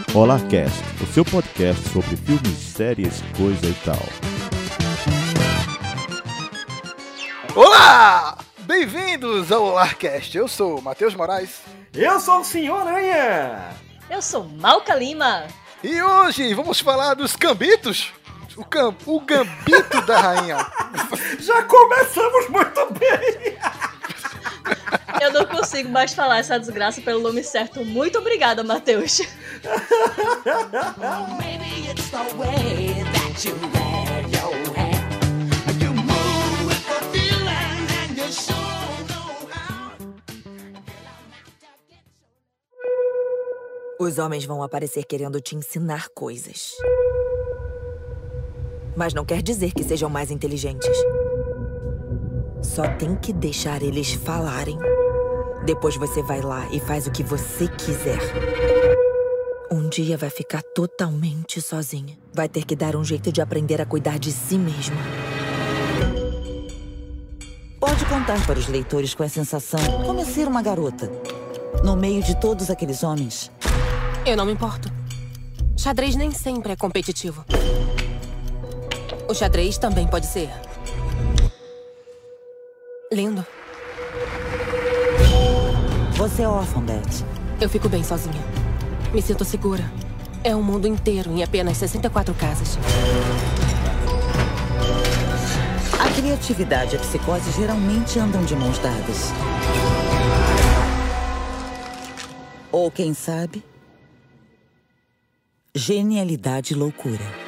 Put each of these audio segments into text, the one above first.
Olarcast, o seu podcast sobre filmes, séries, coisa e tal. Olá! Bem-vindos ao Olarcast. Eu sou o Matheus Moraes. Eu sou o Senhor Aranha. Eu sou Malca Lima. E hoje vamos falar dos gambitos. O gambito da rainha. Já começamos muito bem. Eu não consigo mais falar essa desgraça pelo nome certo. Muito obrigada, Matheus. Os homens vão aparecer querendo te ensinar coisas. Mas não quer dizer que sejam mais inteligentes. Só tem que deixar eles falarem. Depois você vai lá e faz o que você quiser. Um dia vai ficar totalmente sozinha. Vai ter que dar um jeito de aprender a cuidar de si mesma. Pode contar para os leitores com a sensação como ser uma garota. No meio de todos aqueles homens. Eu não me importo. Xadrez nem sempre é competitivo. O xadrez também pode ser lindo. Você é órfã, Beth. Eu fico bem sozinha. Me sinto segura. É um mundo inteiro em apenas 64 casas. A criatividade e a psicose geralmente andam de mãos dadas. Ou quem sabe, genialidade e loucura.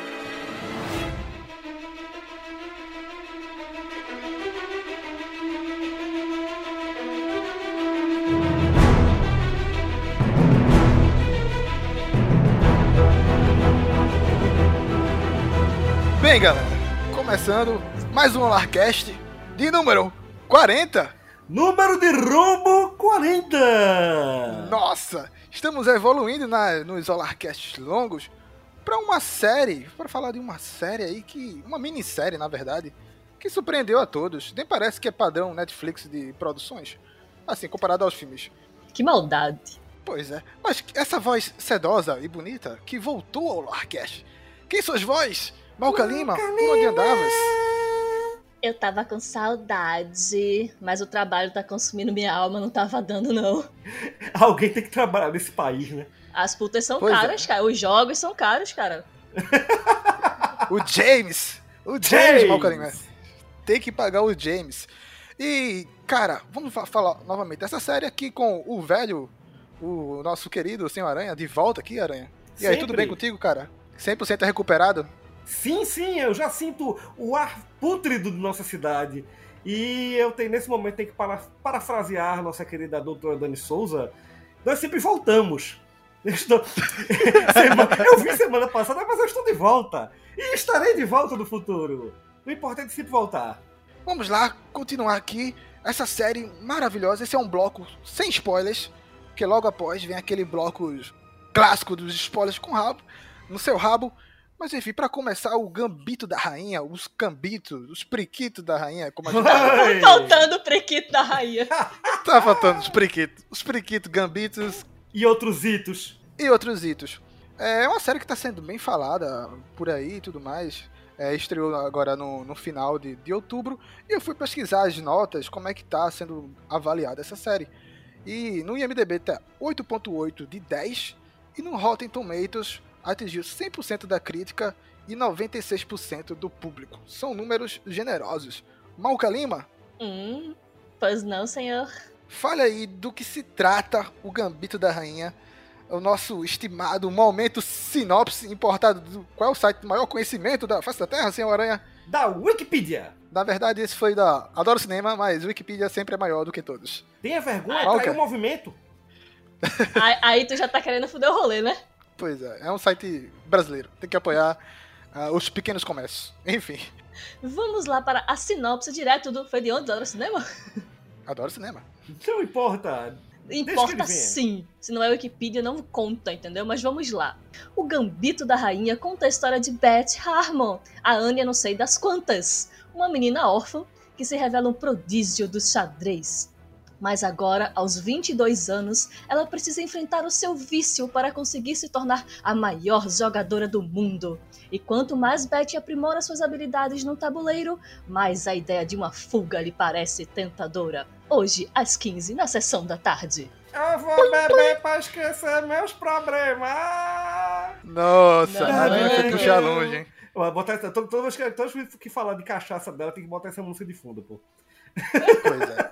Bem, galera, começando mais um Olarcast de número 40. Número de rombo 40. Nossa, estamos evoluindo nos Olarcasts longos para uma série, para falar de uma série aí uma minissérie, na verdade, que surpreendeu a todos. Nem parece que é padrão Netflix de produções, assim, comparado aos filmes. Que maldade. Pois é, mas essa voz sedosa e bonita que voltou ao Olarcast. Quem sois vós? Malca Lima, onde andavas? Eu tava com saudade, mas o trabalho tá consumindo minha alma, não tava dando, não. Alguém tem que trabalhar nesse país, né? As putas são Pois caras, cara. Os jogos são caros, cara. O James, Malca Lima. Tem que pagar o James. E, cara, vamos falar novamente dessa série aqui com o nosso querido Senhor Aranha, de volta aqui, Aranha. E aí, tudo bem contigo, cara? 100% recuperado? Sim, eu já sinto o ar pútrido de nossa cidade. E nesse momento tenho que parafrasear nossa querida doutora Dani Souza. Nós sempre voltamos. Eu vi semana passada, mas eu estou de volta. E estarei de volta no futuro. O importante é sempre voltar. Vamos lá, continuar aqui essa série maravilhosa. Esse é um bloco sem spoilers, porque logo após vem aquele bloco clássico dos spoilers com rabo, no seu rabo. Mas enfim, pra começar, o gambito da rainha, os cambitos, os prequitos da rainha, como a gente Tá faltando o prequito da rainha. tá faltando os prequitos, gambitos E outros itos. e outros itos. É uma série que tá sendo bem falada por aí e tudo mais. Estreou agora no final de outubro. E eu fui pesquisar as notas, como é que tá sendo avaliada essa série. E no IMDb tá 8.8 de 10. E no Rotten Tomatoes atingiu 100% da crítica e 96% do público. São números generosos. Malca Lima? Pois não, senhor. Fale aí do que se trata o Gambito da Rainha, o nosso estimado momento sinopse importado qual é o site de maior conhecimento da face da Terra, senhor Aranha? Da Wikipedia. Na verdade, esse foi da Adoro Cinema, mas Wikipedia sempre é maior do que todos. Tenha vergonha, Malca. tá aí o movimento. Aí tu já tá querendo foder o rolê, né? Pois é um site brasileiro. Tem que apoiar os pequenos comércios. Enfim, Vamos lá para a sinopse direto do... Foi de onde? Adoro Cinema? Adoro Cinema. Não importa. Importa Deixa que ele sim. Se não é Wikipedia, não conta, entendeu? Mas vamos lá. O Gambito da Rainha conta a história de Beth Harmon, a Anya não sei das quantas. Uma menina órfã que se revela um prodígio do xadrez. Mas agora, aos 22 anos, ela precisa enfrentar o seu vício para conseguir se tornar a maior jogadora do mundo. E quanto mais Betty aprimora suas habilidades no tabuleiro, mais a ideia de uma fuga lhe parece tentadora. Hoje, às 15, na sessão da tarde. Eu vou beber pra esquecer meus problemas. Nossa, Não. a minha foi puxar longe, hein? Eu vou botar, toda vez que falar de cachaça dela, tem que botar essa música de fundo, pô. Coisa.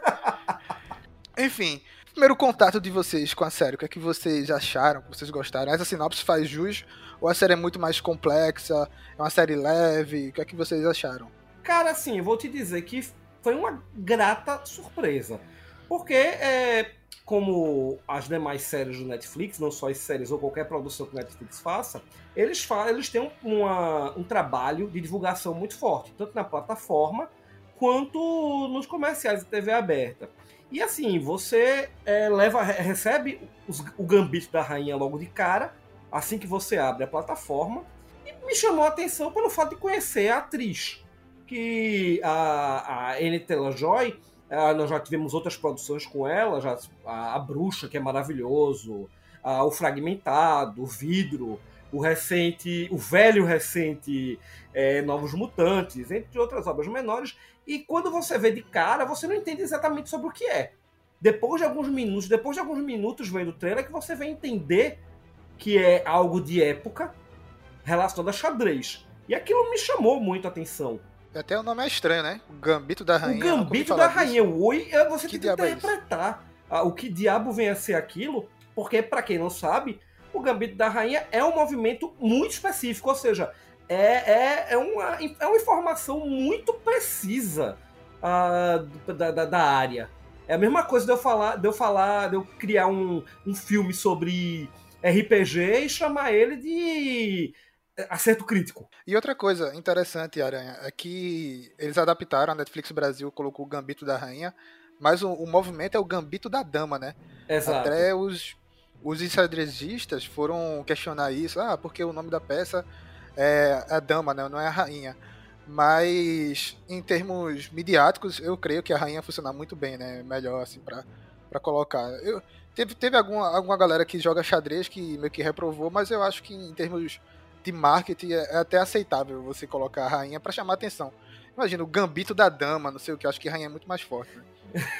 Enfim, primeiro contato de vocês com a série, o que é que vocês acharam, o que vocês gostaram? Essa sinopse faz jus ou a série é muito mais complexa, é uma série leve, o que é que vocês acharam? Cara, assim, eu vou te dizer que foi uma grata surpresa. Porque, como as demais séries do Netflix, não só as séries ou qualquer produção que o Netflix faça, eles têm um trabalho de divulgação muito forte, tanto na plataforma quanto nos comerciais de TV aberta. E assim, você recebe o Gambito da Rainha logo de cara, assim que você abre a plataforma, e me chamou a atenção pelo fato de conhecer a atriz, que a Anya Taylor-Joy, nós já tivemos outras produções com ela, já, a Bruxa, que é maravilhoso, o Fragmentado, o Vidro, o velho recente Novos Mutantes, entre outras obras menores. E quando você vê de cara, você não entende exatamente sobre o que é. Depois de alguns minutos vendo o trailer, que você vai entender que é algo de época relacionado a xadrez. E aquilo me chamou muito a atenção. Até o nome é estranho, né? O Gambito da Rainha. O Gambito da Rainha. Você tem que interpretar o que diabo vem a ser aquilo, porque, pra quem não sabe, o Gambito da Rainha é um movimento muito específico, ou seja, é uma informação muito precisa da área. É a mesma coisa de eu criar um filme sobre RPG e chamar ele de Acerto Crítico. E outra coisa interessante, Aranha, é que eles adaptaram, a Netflix Brasil colocou o Gambito da Rainha, mas o movimento é o Gambito da Dama, né? Exato. Até os enxadrezistas foram questionar isso, porque o nome da peça é a Dama, né? Não é a Rainha. Mas em termos midiáticos, eu creio que a Rainha funciona muito bem, né? Melhor assim pra colocar. Teve alguma galera que joga xadrez que meio que reprovou, mas eu acho que em termos de marketing é até aceitável você colocar a Rainha pra chamar atenção. Imagina, o Gambito da Dama, não sei o que, eu acho que a Rainha é muito mais forte, né?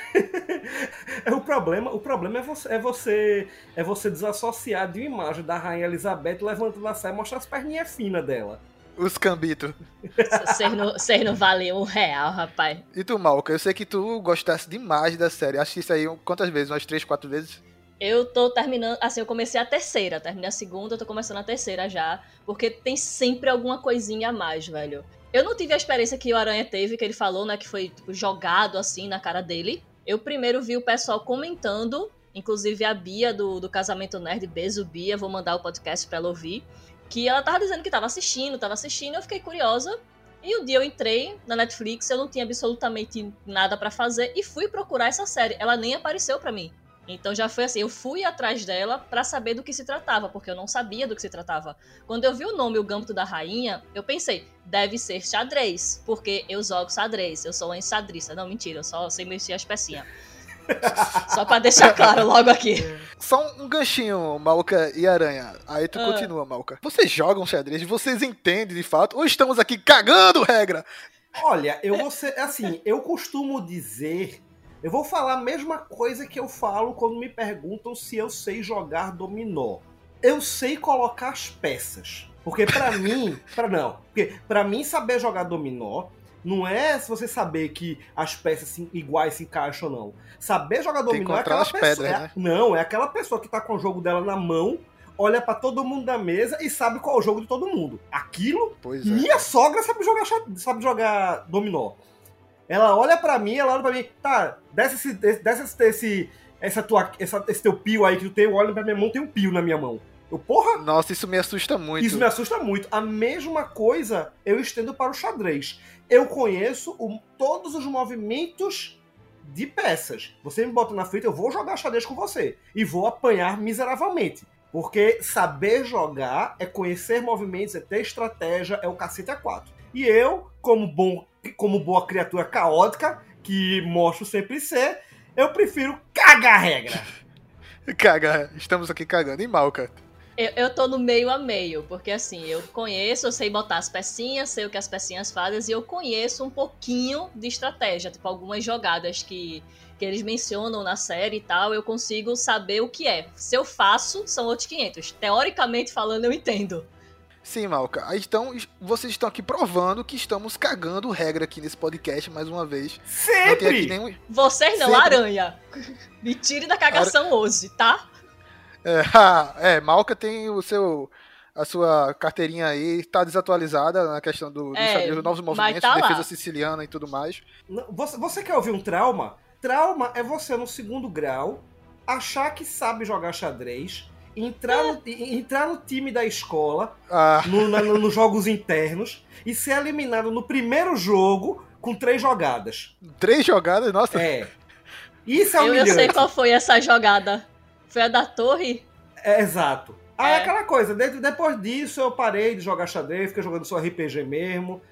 O problema é você desassociar de uma imagem da Rainha Elizabeth levantando a saia e mostrar as perninhas finas dela. Os Gambito. Vocês não valem R$1, rapaz. E tu, Malca, eu sei que tu gostasse demais da série. Acho isso aí quantas vezes? Umas 3, 4 vezes? Eu tô terminando, assim, eu comecei a terceira, terminei a segunda, eu tô começando a terceira já, porque tem sempre alguma coisinha a mais, velho. Eu não tive a experiência que o Aranha teve, que ele falou, né, que foi tipo, jogado assim na cara dele. Eu primeiro vi o pessoal comentando, inclusive a Bia do Casamento Nerd, beijo Bia, vou mandar o podcast pra ela ouvir, que ela tava dizendo que tava assistindo, eu fiquei curiosa. E um dia eu entrei na Netflix, eu não tinha absolutamente nada pra fazer e fui procurar essa série. Ela nem apareceu pra mim. Então já foi assim, eu fui atrás dela pra saber do que se tratava, porque eu não sabia do que se tratava. Quando eu vi o nome, o Gambito da Rainha, eu pensei, deve ser xadrez, porque eu jogo xadrez, eu sou uma enxadrista. Não, mentira, eu só sei mexer as pecinhas. Só pra deixar claro logo aqui. Só um ganchinho, Malca e Aranha. Aí tu continua, Malca. Vocês jogam xadrez? Vocês entendem de fato? Ou estamos aqui cagando regra? Olha, eu costumo dizer... Eu vou falar a mesma coisa que eu falo quando me perguntam se eu sei jogar dominó. Eu sei colocar as peças. Porque pra mim saber jogar dominó não é se você saber que as peças iguais se encaixam ou não. Saber jogar dominó é aquela pessoa. Pedras, né? Não, é aquela pessoa que tá com o jogo dela na mão, olha pra todo mundo da mesa e sabe qual é o jogo de todo mundo. Aquilo, minha sogra sabe jogar dominó. Ela olha pra mim, tá, desce esse teu pio aí que tu tem, eu olho pra minha mão, tem um pio na minha mão. Porra! Nossa, isso me assusta muito. Isso me assusta muito. A mesma coisa eu estendo para o xadrez. Eu conheço todos os movimentos de peças. Você me bota na frente, eu vou jogar xadrez com você. E vou apanhar miseravelmente. Porque saber jogar é conhecer movimentos, é ter estratégia, é o cacete A4. E eu, como boa criatura caótica, que mostro sempre ser, Eu prefiro cagar a regra. Caga, estamos aqui cagando em Malca. Eu tô no meio a meio, porque assim, eu sei botar as pecinhas, sei o que as pecinhas fazem, e eu conheço um pouquinho de estratégia, tipo algumas jogadas que eles mencionam na série e tal, eu consigo saber o que é. Se eu faço, são outros 500. Teoricamente falando, eu entendo. Sim, Malca. Então, vocês estão aqui provando que estamos cagando regra aqui nesse podcast, mais uma vez. Não tem aqui Sempre! nenhum... Vocês não, Sempre. Aranha. Me tire da cagação hoje, tá? Malca tem a sua carteirinha aí, tá desatualizada na questão do xadrez, dos novos movimentos, tá defesa lá. siciliana e tudo mais. Você quer ouvir um trauma? Trauma é você, no segundo grau, achar que sabe jogar xadrez, entrar no time da escola, nos jogos internos, e ser eliminado no primeiro jogo com 3 jogadas. 3 jogadas? Nossa. Isso é Eu humilhante. sei qual foi essa jogada. Foi a da torre? Exato. Aí aquela coisa, depois disso eu parei de jogar xadrez, fiquei jogando só RPG mesmo.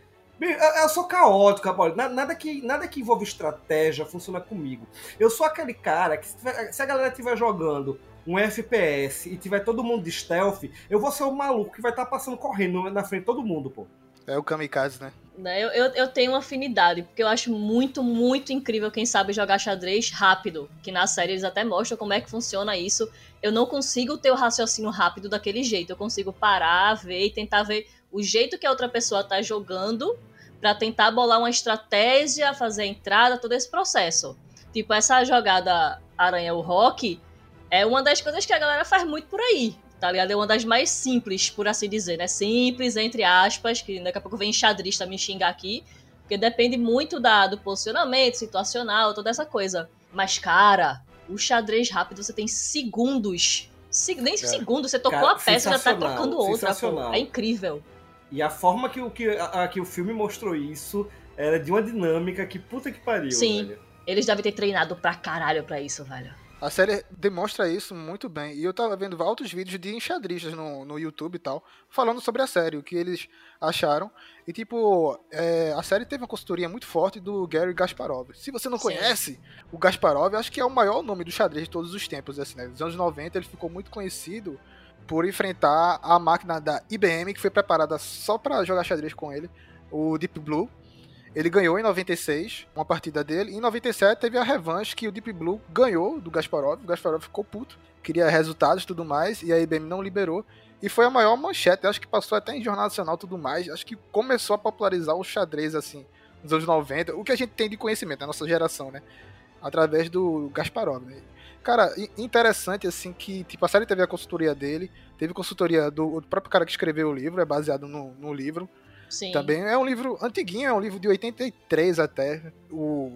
Eu sou caótico, rapaz. Nada que envolva estratégia funciona comigo. Eu sou aquele cara que, se a galera estiver jogando um FPS e tiver todo mundo de stealth, eu vou ser o maluco que vai estar passando correndo na frente de todo mundo, pô. É o kamikaze, né? Eu tenho uma afinidade, porque eu acho muito, muito incrível quem sabe jogar xadrez rápido. Que na série eles até mostram como é que funciona isso. Eu não consigo ter o raciocínio rápido daquele jeito. Eu consigo parar, ver e tentar ver o jeito que a outra pessoa tá jogando pra tentar bolar uma estratégia, fazer a entrada, todo esse processo. Tipo, essa jogada Aranha o Rock é uma das coisas que a galera faz muito por aí. Tá ligado? É uma das mais simples, por assim dizer, né? Simples, entre aspas, que daqui a pouco vem xadrista me xingar aqui, porque depende muito do posicionamento situacional, toda essa coisa. Mas, cara, o xadrez rápido você tem segundos. Nem segundos, você tocou Cara, a peça e já tá trocando outra. Pô. É incrível. E a forma que o filme mostrou isso era de uma dinâmica que puta que pariu. Sim, velho. Eles devem ter treinado pra caralho pra isso, velho. A série demonstra isso muito bem. E eu tava vendo vários vídeos de enxadristas no YouTube e tal, falando sobre a série, o que eles acharam. E, tipo, a série teve uma consultoria muito forte do Garry Kasparov. Se você não conhece, o Kasparov, acho que é o maior nome do xadrez de todos os tempos, assim, né? Nos anos 90 ele ficou muito conhecido por enfrentar a máquina da IBM, que foi preparada só pra jogar xadrez com ele, o Deep Blue. Ele ganhou em 96 uma partida dele. Em 97 teve a revanche que o Deep Blue ganhou do Kasparov. O Kasparov ficou puto, queria resultados e tudo mais, e a IBM não liberou. E foi a maior manchete, acho que passou até em Jornal Nacional e tudo mais. Acho que começou a popularizar o xadrez, assim, nos anos 90. O que a gente tem de conhecimento, a nossa geração, né? Através do Kasparov, né? Cara, interessante, assim, que tipo, a série teve a consultoria dele, teve consultoria do próprio cara que escreveu o livro, é baseado no livro. Sim. Também é um livro antiguinho, é um livro de 83 até, o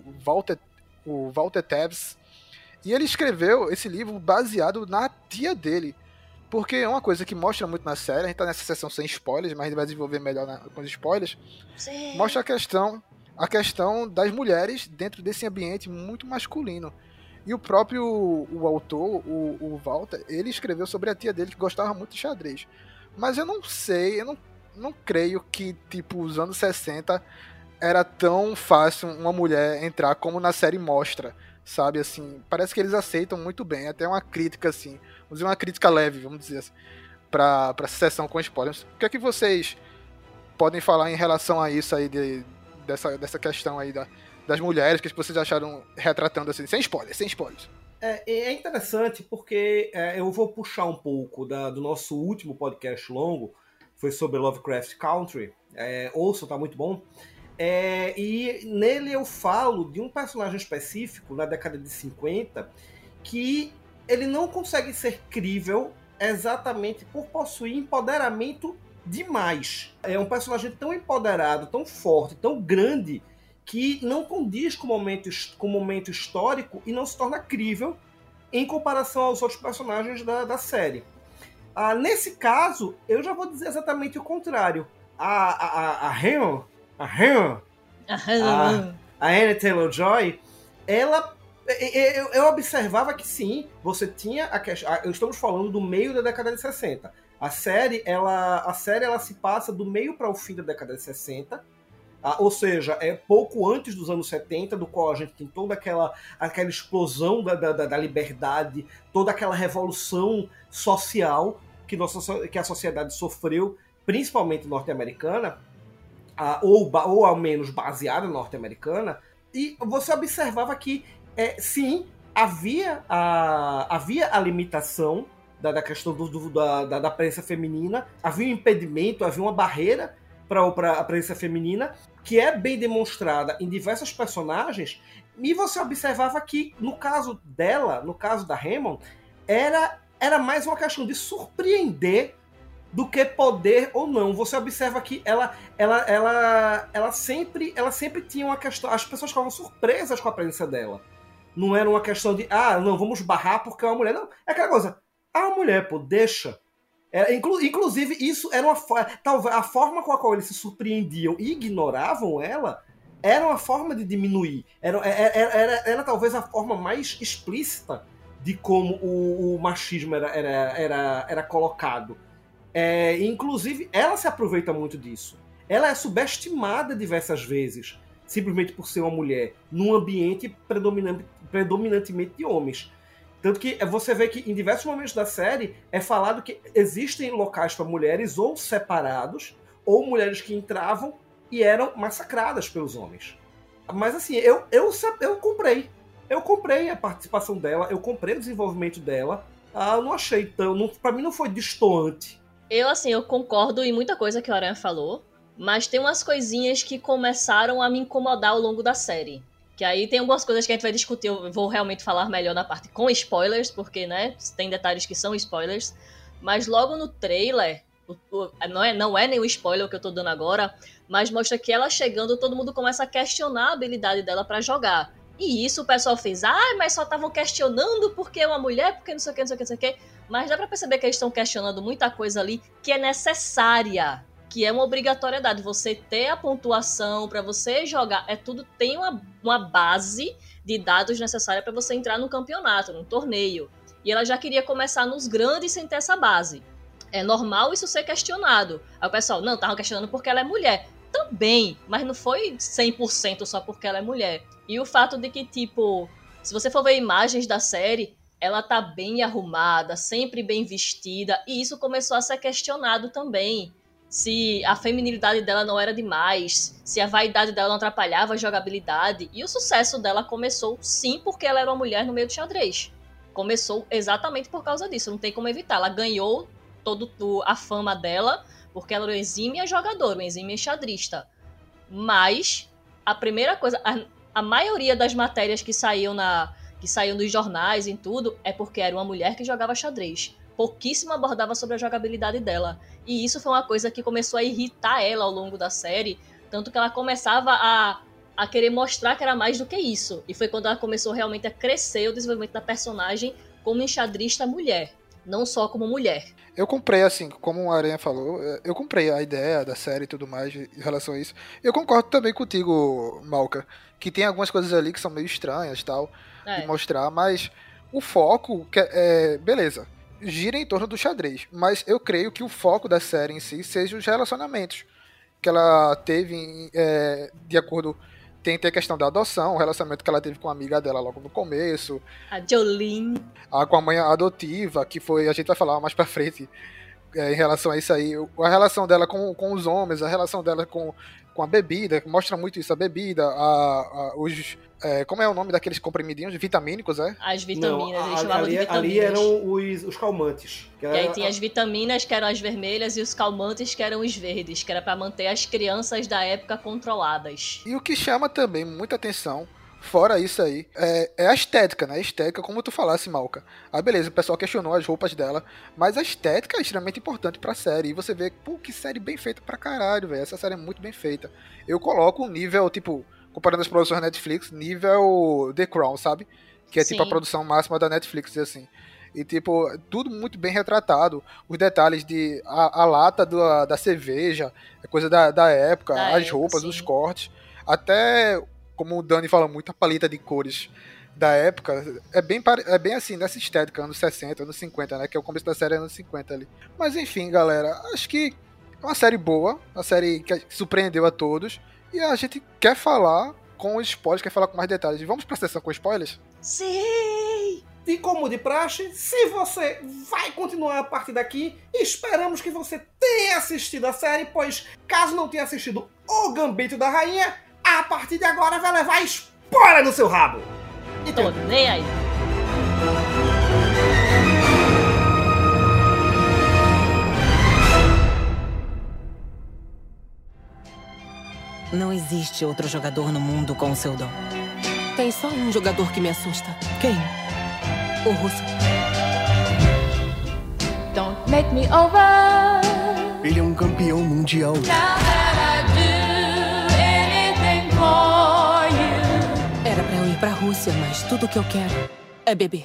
Walter Tevis. E ele escreveu esse livro baseado na tia dele. Porque é uma coisa que mostra muito na série, a gente tá nessa sessão sem spoilers, mas a gente vai desenvolver melhor com os spoilers. Sim. Mostra a questão das mulheres dentro desse ambiente muito masculino. E o próprio o autor, o Walter, ele escreveu sobre a tia dele que gostava muito de xadrez. Mas eu não sei, eu não creio que, tipo, os anos 60 era tão fácil uma mulher entrar como na série mostra, sabe, assim, parece que eles aceitam muito bem, até uma crítica, assim, vamos dizer, uma crítica leve, vamos dizer assim, pra sessão com spoilers. O que é que vocês podem falar em relação a isso aí, dessa questão aí das mulheres, que vocês acharam retratando assim, sem spoilers? É interessante porque eu vou puxar um pouco do nosso último podcast longo, foi sobre Lovecraft Country, ouçam, tá muito bom. E nele eu falo de um personagem específico, na década de 50, que ele não consegue ser crível exatamente por possuir empoderamento demais. É um personagem tão empoderado, tão forte, tão grande, que não condiz com o momento histórico e não se torna crível em comparação aos outros personagens da série. Nesse caso, eu já vou dizer exatamente o contrário. A Anya Taylor-Joy, ela... Eu observava que sim, você tinha estamos falando do meio da década de 60. A série ela se passa do meio para o fim da década de 60, Ou seja, é pouco antes dos anos 70, do qual a gente tem toda aquela explosão da liberdade, toda aquela revolução social que a sociedade sofreu, principalmente norte-americana, ou ao menos baseada norte-americana, e você observava que, sim, havia a limitação da questão da presença feminina, havia um impedimento, havia uma barreira para a presença feminina, que é bem demonstrada em diversos personagens, e você observava que, no caso dela, no caso da Hammond, era mais uma questão de surpreender do que poder ou não. Você observa que ela sempre tinha uma questão, as pessoas ficavam surpresas com a presença dela. Não era uma questão de, não, vamos barrar porque é uma mulher. Não, é aquela coisa, uma mulher, pô, deixa. Inclusive, isso era talvez a forma com a qual eles se surpreendiam e ignoravam ela era uma forma de diminuir. Era talvez a forma mais explícita de como o machismo era colocado. Inclusive, ela se aproveita muito disso. Ela é subestimada diversas vezes, simplesmente por ser uma mulher, num ambiente predominantemente de homens. Tanto que você vê que em diversos momentos da série é falado que existem locais para mulheres ou separados, ou mulheres que entravam e eram massacradas pelos homens. Mas assim, eu comprei. Eu comprei a participação dela, eu comprei o desenvolvimento dela. Eu não achei tão... Pra mim não foi destoante. Eu concordo em muita coisa que o Aranha falou, mas tem umas coisinhas que começaram a me incomodar ao longo da série. Que aí tem algumas coisas que a gente vai discutir, eu vou realmente falar melhor na parte com spoilers, porque, né, tem detalhes que são spoilers. Mas logo no trailer, não é nenhum spoiler o que eu tô dando agora, mas mostra que ela chegando, todo mundo começa a questionar a habilidade dela pra jogar. E isso o pessoal fez, mas só estavam questionando porque é uma mulher, porque não sei o que, não sei o que, não sei o que. Mas dá pra perceber que eles estão questionando muita coisa ali que é necessária, que é uma obrigatoriedade. Você ter a pontuação pra você jogar, tudo tem uma base de dados necessária pra você entrar no campeonato, no torneio. E ela já queria começar nos grandes sem ter essa base. É normal isso ser questionado. Aí o pessoal, não, estavam questionando porque ela é mulher. Também, mas não foi 100% só porque ela é mulher. E o fato de que, tipo, se você for ver imagens da série, ela tá bem arrumada, sempre bem vestida, e isso começou a ser questionado também. Se a feminilidade dela não era demais, se a vaidade dela não atrapalhava a jogabilidade. E o sucesso dela começou, sim, porque ela era uma mulher no meio do xadrez. Começou exatamente por causa disso, não tem como evitar. Ela ganhou toda a fama dela, porque ela era uma exímia jogadora, uma exímia xadrista. Mas, a primeira coisa... A maioria das matérias que saíam nos jornais e tudo é porque era uma mulher que jogava xadrez. Pouquíssimo abordava sobre a jogabilidade dela. E isso foi uma coisa que começou a irritar ela ao longo da série, tanto que ela começava a querer mostrar que era mais do que isso. E foi quando ela começou realmente a crescer o desenvolvimento da personagem como enxadrista mulher, não só como mulher. Eu comprei, assim, como o Aranha falou, eu comprei a ideia da série e tudo mais em relação a isso. Eu concordo também contigo, Malca, que tem algumas coisas ali que são meio estranhas e tal, de mostrar, mas o foco, beleza, gira em torno do xadrez, mas eu creio que o foco da série em si seja os relacionamentos que ela teve, de acordo... Tem a questão da adoção, o relacionamento que ela teve com a amiga dela logo no começo. A Jolene. Com a mãe adotiva, que foi... A gente vai falar mais pra frente em relação a isso aí. A relação dela com os homens, a relação dela com a bebida, mostra muito isso. A bebida, como é o nome daqueles comprimidinhos vitamínicos, As vitaminas, não, eles chamavam de vitaminas. Ali eram os calmantes. E aí tinha as vitaminas, que eram as vermelhas, e os calmantes, que eram os verdes, que era pra manter as crianças da época controladas. E o que chama também muita atenção, fora isso aí, é a estética, né? A estética, como tu falasse, Malca. Beleza, o pessoal questionou as roupas dela, mas a estética é extremamente importante pra série. E você vê, que série bem feita pra caralho, velho. Essa série é muito bem feita. Eu coloco um nível, tipo... Comparando as produções da Netflix, nível The Crown, sabe? Que é tipo a produção máxima da Netflix, assim. E tipo, tudo muito bem retratado. Os detalhes de a lata da cerveja, coisa da época, as roupas, sim. Os cortes. Até, como o Dani fala muito, a paleta de cores da época. É bem assim, nessa estética, anos 60, anos 50, né? Que é o começo da série anos 50 ali. Mas enfim, galera, acho que é uma série boa, uma série que surpreendeu a todos. E a gente quer falar com spoilers, quer falar com mais detalhes. Vamos pra sessão com spoilers? Sim! E como de praxe, se você vai continuar a partir daqui, esperamos que você tenha assistido a série, pois caso não tenha assistido O Gambito da Rainha, a partir de agora vai levar spoiler no seu rabo! Tô nem aí. Não existe outro jogador no mundo com o seu dom. Tem só um jogador que me assusta. Quem? O russo. Don't make me over. Ele é um campeão mundial. Now that I do anything for you. Era pra eu ir pra Rússia, mas tudo que eu quero é beber.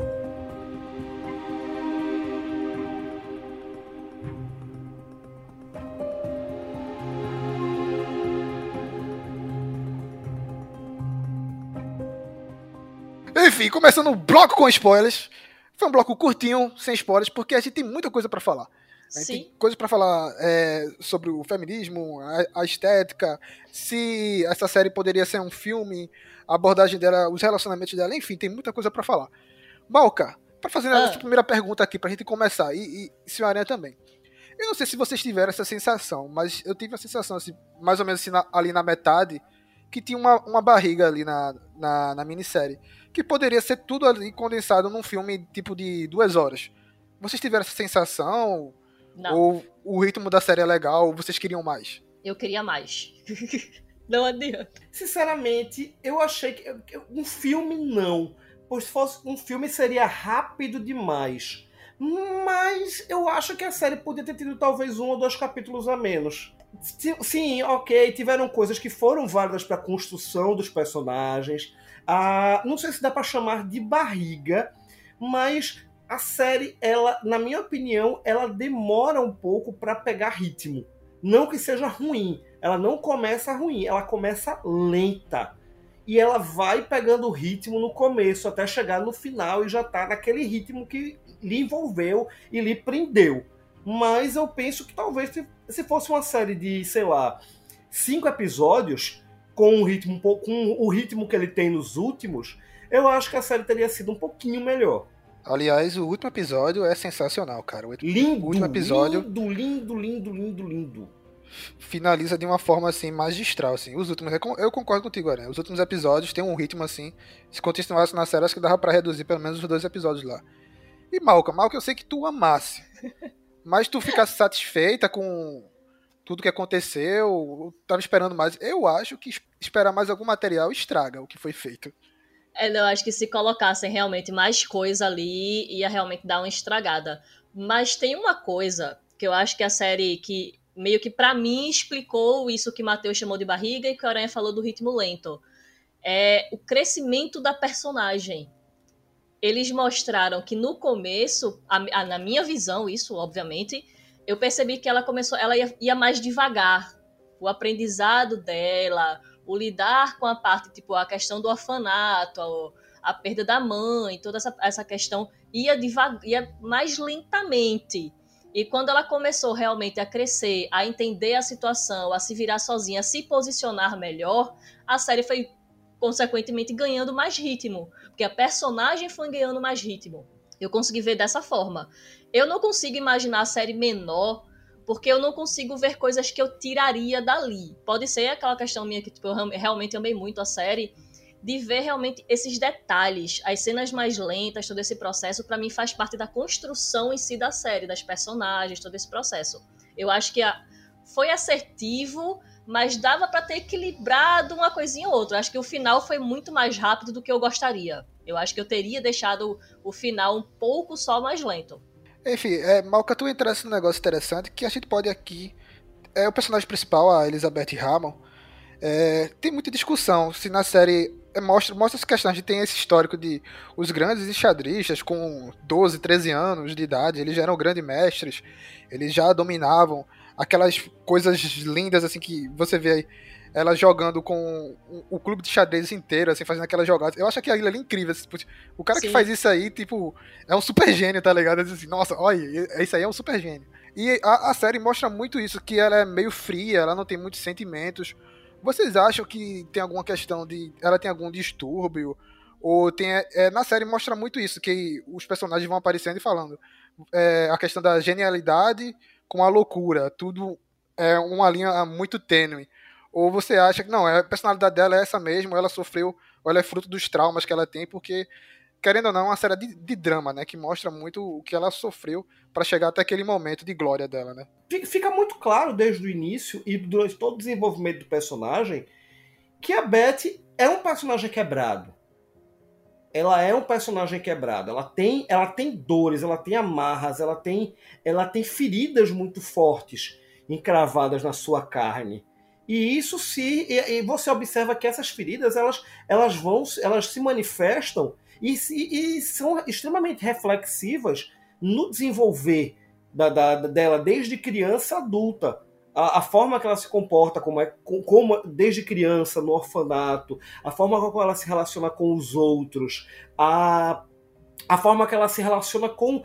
Enfim, começando o bloco com spoilers. Foi um bloco curtinho, sem spoilers, porque a gente tem muita coisa pra falar. A gente tem coisa pra falar sobre o feminismo, a estética, se essa série poderia ser um filme, a abordagem dela, os relacionamentos dela, enfim, tem muita coisa pra falar. Malca, pra fazer a nossa primeira pergunta aqui, pra gente começar, e Senhora Aranha também. Eu não sei se vocês tiveram essa sensação, mas eu tive a sensação, assim, mais ou menos assim, ali na metade, que tinha uma barriga ali na minissérie, que poderia ser tudo ali condensado num filme tipo de 2 horas. Vocês tiveram essa sensação? Não. Ou o ritmo da série é legal, ou vocês queriam mais? Eu queria mais. Não adianta. Sinceramente, eu achei que um filme não. Pois se fosse um filme seria rápido demais. Mas eu acho que a série podia ter tido talvez 1 ou 2 capítulos a menos. Sim, ok, tiveram coisas que foram válidas para a construção dos personagens. Não sei se dá para chamar de barriga, mas a série, ela, na minha opinião, ela demora um pouco para pegar ritmo. Não que seja ruim, ela não começa ruim, ela começa lenta. E ela vai pegando o ritmo no começo, até chegar no final e já tá naquele ritmo que lhe envolveu e lhe prendeu. Mas eu penso que talvez se fosse uma série de, sei lá, 5 episódios, com o ritmo que ele tem nos últimos, eu acho que a série teria sido um pouquinho melhor. Aliás, o último episódio é sensacional, cara. Lindo, o último episódio lindo. Finaliza de uma forma, assim, magistral, assim. Os últimos, eu concordo contigo, Aranha. Os últimos episódios têm um ritmo, assim, se continuasse na série, acho que dava pra reduzir pelo menos os 2 episódios lá. E Malca, eu sei que tu amasse, mas tu ficasse satisfeita com tudo que aconteceu, tava esperando mais. Eu acho que esperar mais algum material estraga o que foi feito. Eu acho que se colocassem realmente mais coisa ali, ia realmente dar uma estragada. Mas tem uma coisa que eu acho que a série que meio que pra mim explicou isso que o Matheus chamou de barriga e que o Aranha falou do ritmo lento. É o crescimento da personagem. Eles mostraram que no começo, na minha visão, isso, obviamente, eu percebi que ela ia mais devagar. O aprendizado dela, o lidar com a parte, tipo, a questão do orfanato, a perda da mãe, toda essa questão ia mais lentamente. E quando ela começou realmente a crescer, a entender a situação, a se virar sozinha, a se posicionar melhor, a série foi, consequentemente, ganhando mais ritmo. Porque a personagem foi ganhando mais ritmo. Eu consegui ver dessa forma. Eu não consigo imaginar a série menor, porque eu não consigo ver coisas que eu tiraria dali. Pode ser aquela questão minha que tipo, eu realmente amei muito a série, de ver realmente esses detalhes, as cenas mais lentas, todo esse processo, pra mim faz parte da construção em si da série, das personagens, todo esse processo. Eu acho que foi assertivo, mas dava pra ter equilibrado uma coisinha ou outra. Eu acho que o final foi muito mais rápido do que eu gostaria. Eu acho que eu teria deixado o final um pouco só mais lento. Enfim, Malca, tu entrasse num negócio interessante que a gente pode aqui... o personagem principal, a Elizabeth Hammond, tem muita discussão se na série mostra essa questão. A gente tem esse histórico de os grandes enxadristas com 12, 13 anos de idade, eles já eram grandes mestres, eles já dominavam aquelas coisas lindas assim que você vê aí, ela jogando com o clube de xadrez inteiro, assim, fazendo aquelas jogadas. Eu acho aquilo ali incrível. Assim, o cara Sim. que faz isso aí, tipo, é um super gênio, tá ligado? Assim, nossa, olha, isso aí é um super gênio. E a série mostra muito isso, que ela é meio fria, ela não tem muitos sentimentos Vocês acham que tem alguma questão de... ela tem algum distúrbio? Ou tem... na série mostra muito isso, que os personagens vão aparecendo e falando. A questão da genialidade com a loucura. Tudo é uma linha muito tênue. Ou você acha que não, a personalidade dela é essa mesmo, ela sofreu, ou ela é fruto dos traumas que ela tem, porque, querendo ou não, é uma série de drama, né? Que mostra muito o que ela sofreu para chegar até aquele momento de glória dela, né? Fica muito claro desde o início e durante todo o desenvolvimento do personagem que a Beth é um personagem quebrado. Ela é um personagem quebrado. Ela tem dores, ela tem amarras, ela tem feridas muito fortes encravadas na sua carne. E isso e você observa que essas feridas elas se manifestam e são extremamente reflexivas no desenvolver dela desde criança adulta. A forma que ela se comporta como desde criança no orfanato, a forma como ela se relaciona com os outros, a forma que ela se relaciona com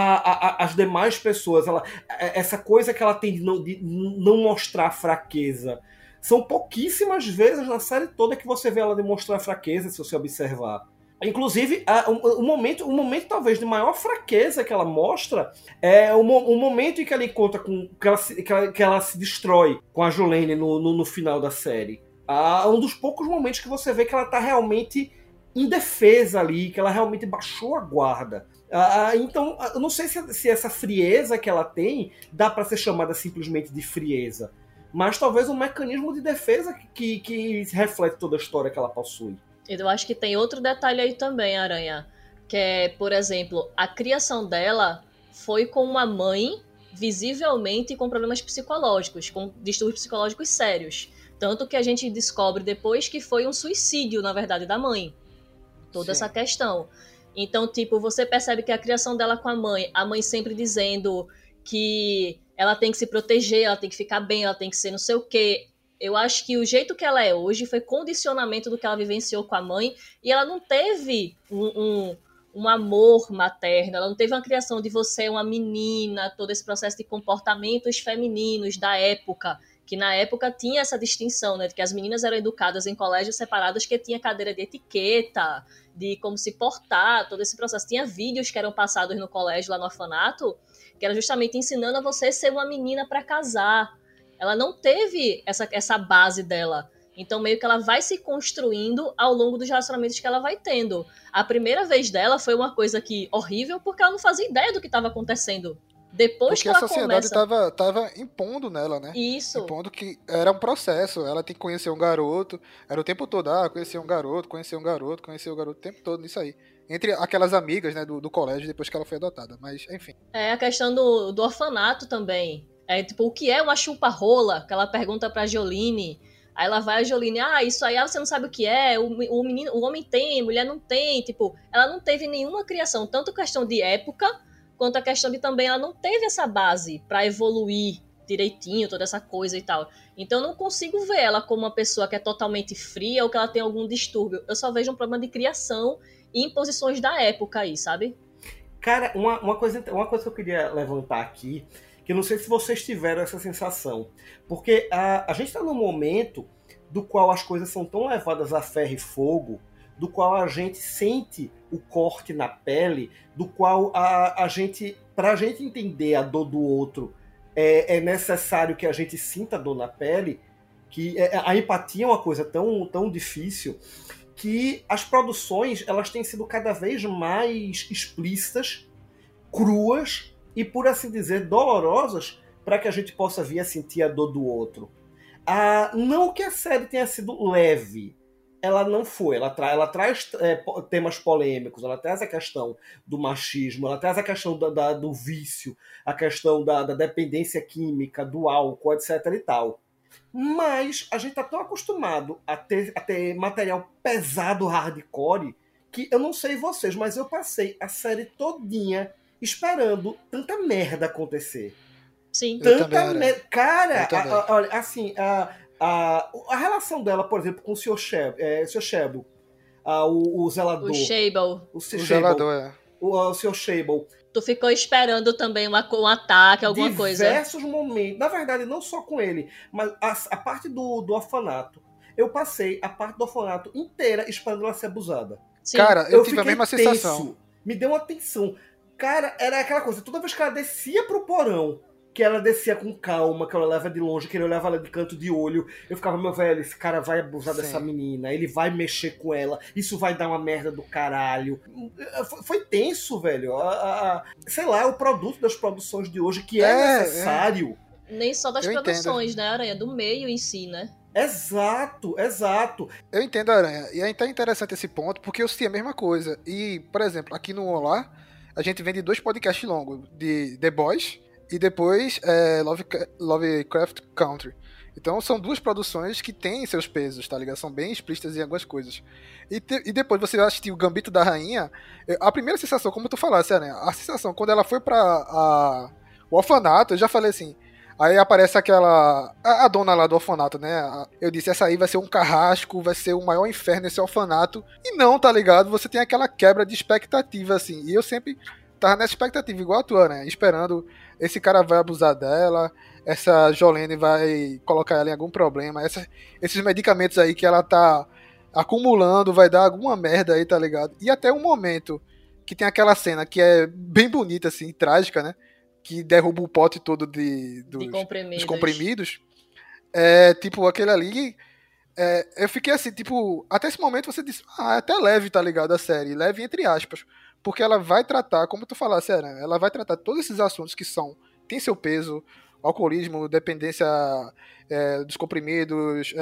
as demais pessoas, essa coisa que ela tem de não mostrar fraqueza. São pouquíssimas vezes na série toda que você vê ela demonstrar fraqueza, se você observar. Inclusive, o momento talvez de maior fraqueza que ela mostra é o momento em que ela encontra que ela se destrói com a Jolene no final da série. Um dos poucos momentos que você vê que ela está realmente indefesa ali, que ela realmente baixou a guarda. Então, eu não sei se essa frieza que ela tem dá para ser chamada simplesmente de frieza, mas talvez um mecanismo de defesa que reflete toda a história que ela possui. Eu acho que tem outro detalhe aí também, Aranha, que é, por exemplo, a criação dela foi com uma mãe visivelmente com problemas psicológicos, com distúrbios psicológicos sérios. Tanto que a gente descobre depois que foi um suicídio, na verdade, da mãe. Toda essa questão. Então, tipo, você percebe que a criação dela com a mãe sempre dizendo que ela tem que se proteger, ela tem que ficar bem, ela tem que ser não sei o quê. Eu acho que o jeito que ela é hoje foi condicionamento do que ela vivenciou com a mãe, e ela não teve um amor materno, ela não teve uma criação de você uma menina, todo esse processo de comportamentos femininos da época, que na época tinha essa distinção, né, de que as meninas eram educadas em colégios separados, que tinha cadeira de etiqueta, de como se portar, todo esse processo. Tinha vídeos que eram passados no colégio, lá no orfanato, que era justamente ensinando a você ser uma menina para casar. Ela não teve essa base dela. Então, meio que ela vai se construindo ao longo dos relacionamentos que ela vai tendo. A primeira vez dela foi uma coisa horrível, porque ela não fazia ideia do que estava acontecendo. Depois porque que ela a sociedade tava impondo nela, né? Isso. Impondo que era um processo. Ela tem que conhecer um garoto. Era o tempo todo, conhecer um garoto o tempo todo nisso aí. Entre aquelas amigas, né, do colégio, depois que ela foi adotada. Mas, enfim. A questão do orfanato também. Tipo, o que é uma chupa-rola? Que ela pergunta pra Jolene. Aí ela vai a Jolene, isso aí você não sabe o que é, o homem tem, a mulher não tem. Tipo, ela não teve nenhuma criação, tanto questão de época, quanto a questão de também ela não teve essa base pra evoluir direitinho, toda essa coisa e tal. Então eu não consigo ver ela como uma pessoa que é totalmente fria ou que ela tem algum distúrbio. Eu só vejo um problema de criação e imposições da época aí, sabe? Cara, uma coisa que eu queria levantar aqui, que eu não sei se vocês tiveram essa sensação, porque a gente está num momento do qual as coisas são tão levadas a ferro e fogo, do qual a gente sente o corte na pele, do qual para a gente entender a dor do outro, é necessário que a gente sinta a dor na pele, que a empatia é uma coisa tão, tão difícil, que as produções elas têm sido cada vez mais explícitas, cruas, e, por assim dizer, dolorosas, para que a gente possa vir a sentir a dor do outro. Não que a série tenha sido leve, ela não foi. Ela traz temas polêmicos, ela traz a questão do machismo, ela traz a questão do vício, a questão da dependência química, do álcool, etc. e tal. Mas a gente está tão acostumado a ter material pesado, hardcore, que eu não sei vocês, mas eu passei a série todinha esperando tanta merda acontecer. Sim. Tanta merda. Cara, olha, assim, a relação dela, por exemplo, com o Sr. Shebo, o zelador. O Shable. O zelador, o Sr. Shable. Tu ficou esperando também um ataque, alguma coisa. Diversos momentos. Na verdade, não só com ele, mas a parte do orfanato. Eu passei a parte do orfanato inteira esperando ela ser abusada. Sim. Cara, eu tive fiquei a mesma tenso. sensação. Me deu uma tensão. Cara, era aquela coisa, toda vez que ela descia pro porão, que ela descia com calma, que ela leva de longe, que ele olhava ela de canto de olho, eu ficava, meu velho, esse cara vai abusar dessa menina, ele vai mexer com ela, isso vai dar uma merda do caralho. Foi tenso, velho. Sei lá, o produto das produções de hoje, que é necessário. Nem só das Eu produções, entendo. né, Aranha? Do meio em si, né? Exato. Eu entendo, Aranha. E é até interessante esse ponto, porque eu senti a mesma coisa. E, por exemplo, aqui no Olá, a gente vem de 2 podcasts longos, de The Boys e depois Lovecraft Country. Então são 2 produções que têm seus pesos, tá ligado? São bem explícitas em algumas coisas. E depois você assistir o Gambito da Rainha, a primeira sensação, como tu falasse, Aranha, a sensação, quando ela foi pra o orfanato, eu já falei assim... Aí aparece a dona lá do orfanato, né? Eu disse, essa aí vai ser um carrasco, vai ser o maior inferno esse orfanato. E não, tá ligado? Você tem aquela quebra de expectativa, assim. E eu sempre tava nessa expectativa, igual a tua, né? Esperando, esse cara vai abusar dela, essa Jolene vai colocar ela em algum problema, esses medicamentos aí que ela tá acumulando vai dar alguma merda aí, tá ligado? E até um momento que tem aquela cena que é bem bonita, assim, trágica, né? Que derruba o pote todo dos comprimidos. Tipo, aquele ali... eu fiquei assim, tipo... Até esse momento você disse... é até leve, tá ligado? A série. Leve entre aspas. Porque ela vai tratar, como tu falasse, ela vai tratar todos esses assuntos que tem seu peso. Alcoolismo, dependência dos comprimidos,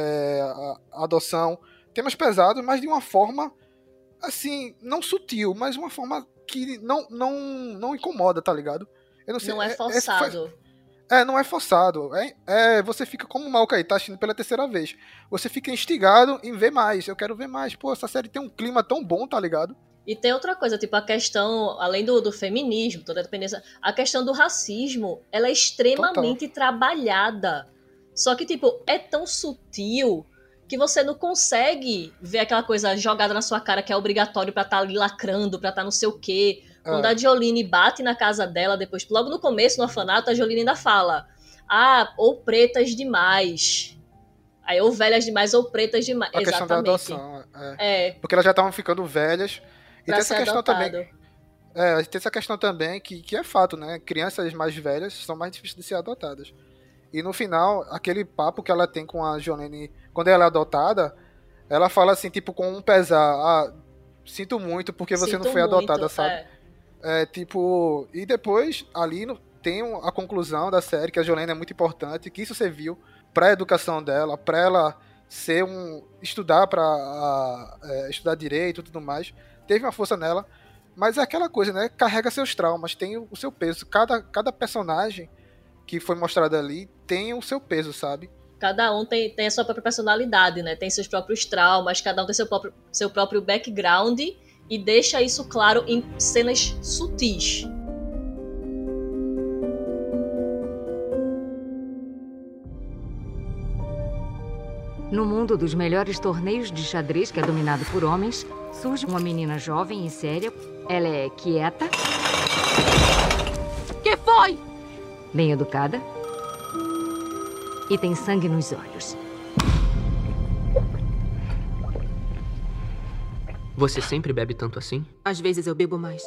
adoção. Temas pesados, mas de uma forma... Assim, não sutil, mas uma forma que não incomoda, tá ligado? Eu não sei, Não é forçado. Não é forçado. Você fica como o Malca aí, tá assistindo pela 3ª vez. Você fica instigado em ver mais. Eu quero ver mais. Pô, essa série tem um clima tão bom, tá ligado? E tem outra coisa, tipo, a questão, além do feminismo, toda a dependência, a questão do racismo, ela é extremamente trabalhada. Só que, tipo, é tão sutil que você não consegue ver aquela coisa jogada na sua cara que é obrigatório pra estar ali lacrando, pra estar não sei o quê. Quando a Jolene bate na casa dela, depois, logo no começo, no orfanato, a Jolene ainda fala: ou pretas demais. Aí, ou velhas demais, ou pretas demais. A questão da adoção. Porque elas já estavam ficando velhas. E tem essa questão também. Tem essa questão também que é fato, né? Crianças mais velhas são mais difíceis de ser adotadas. E no final, aquele papo que ela tem com a Jolene, quando ela é adotada, ela fala assim, tipo, com um pesar: sinto muito porque você não foi adotada, sabe? Tipo, e depois ali tem a conclusão da série que a Jolene é muito importante, que isso serviu para a educação dela, para ela estudar estudar direito e tudo mais. Teve uma força nela, mas é aquela coisa, né? Carrega seus traumas, tem o seu peso. Cada personagem que foi mostrado ali tem o seu peso, sabe? Cada um tem a sua própria personalidade, né? Tem seus próprios traumas, cada um tem seu próprio background. E deixa isso claro em cenas sutis. No mundo dos melhores torneios de xadrez, que é dominado por homens, surge uma menina jovem e séria. Ela é quieta. Que foi? Bem educada. E tem sangue nos olhos. Você sempre bebe tanto assim? Às vezes eu bebo mais.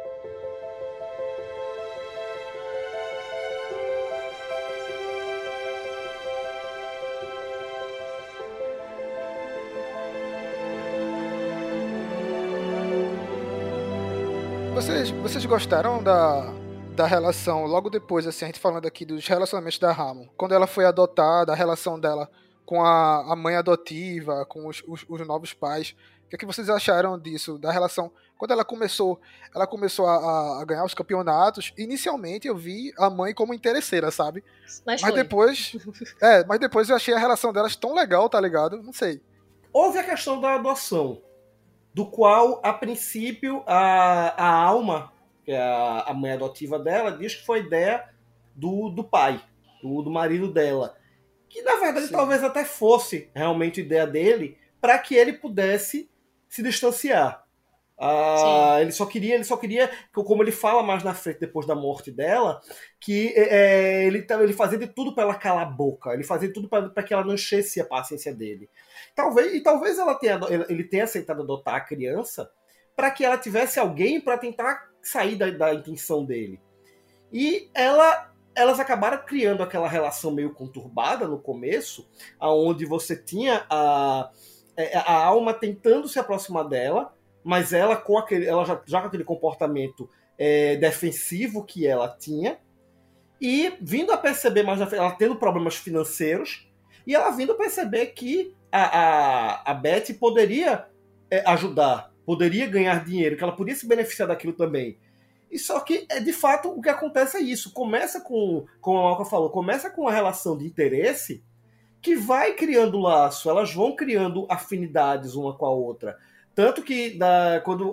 Vocês gostaram da relação, logo depois, assim, a gente falando aqui dos relacionamentos da Ramon, quando ela foi adotada, a relação dela com a mãe adotiva, com os novos pais? O que vocês acharam disso, da relação? Quando ela começou a ganhar os campeonatos, inicialmente eu vi a mãe como interesseira, sabe? Mas depois eu achei a relação delas tão legal, tá ligado? Não sei. Houve a questão da adoção, do qual, a princípio, a Alma, que é a mãe adotiva dela, diz que foi ideia do pai, do marido dela. Que, na verdade, talvez até fosse realmente ideia dele, para que ele pudesse se distanciar. Ele só queria, como ele fala mais na frente, depois da morte dela, que ele fazia de tudo para ela calar a boca, ele fazia de tudo para que ela não enchesse a paciência dele. Talvez ele tenha aceitado adotar a criança para que ela tivesse alguém para tentar sair da intenção dele. E elas acabaram criando aquela relação meio conturbada no começo, onde você tinha a Alma tentando se aproximar dela, mas ela já com aquele comportamento defensivo que ela tinha, e vindo a perceber mais ela tendo problemas financeiros, e ela vindo a perceber que a Beth poderia ajudar, poderia ganhar dinheiro, que ela podia se beneficiar daquilo também. E só que, de fato, o que acontece é isso. Começa como a Malca falou, começa com uma relação de interesse que vai criando laço, elas vão criando afinidades uma com a outra. Tanto que quando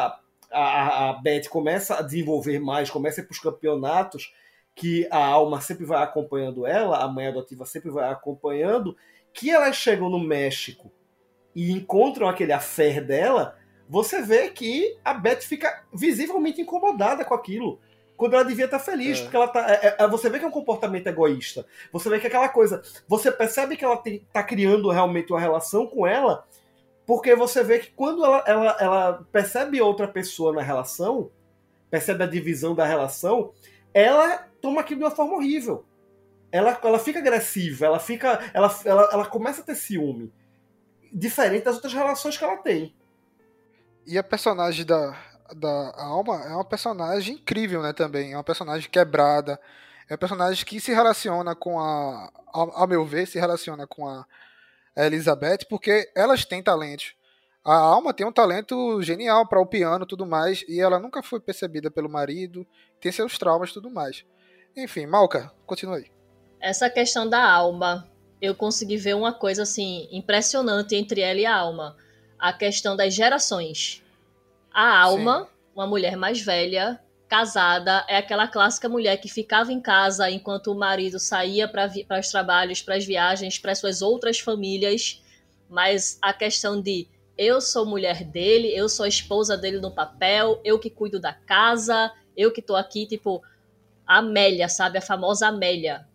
a Beth começa a desenvolver mais, começa a ir para os campeonatos, que a Alma sempre vai acompanhando ela, a mãe adotiva sempre vai acompanhando, que elas chegam no México e encontram aquele affair dela, você vê que a Beth fica visivelmente incomodada com aquilo, quando ela devia estar feliz, porque ela você vê que é um comportamento egoísta, você vê que é aquela coisa, você percebe que ela está criando realmente uma relação com ela, porque você vê que quando ela percebe outra pessoa na relação, percebe a divisão da relação, ela toma aquilo de uma forma horrível. Ela fica agressiva, ela começa a ter ciúme, diferente das outras relações que ela tem. E a personagem da Alma é uma personagem incrível, né, também. É uma personagem quebrada. É uma personagem que se relaciona com ao meu ver, se relaciona com a Elizabeth, porque elas têm talento. A Alma tem um talento genial para o piano e tudo mais, e ela nunca foi percebida pelo marido, tem seus traumas e tudo mais. Enfim, Malca, continua aí. Essa questão da Alma, eu consegui ver uma coisa assim impressionante entre ela e a Alma. A questão das gerações. A Alma, sim, uma mulher mais velha, casada, é aquela clássica mulher que ficava em casa enquanto o marido saía para os trabalhos, para as viagens, para as suas outras famílias. Mas a questão de eu sou mulher dele, eu sou a esposa dele no papel, eu que cuido da casa, eu que tô aqui, tipo, a Amélia, sabe? A famosa Amélia.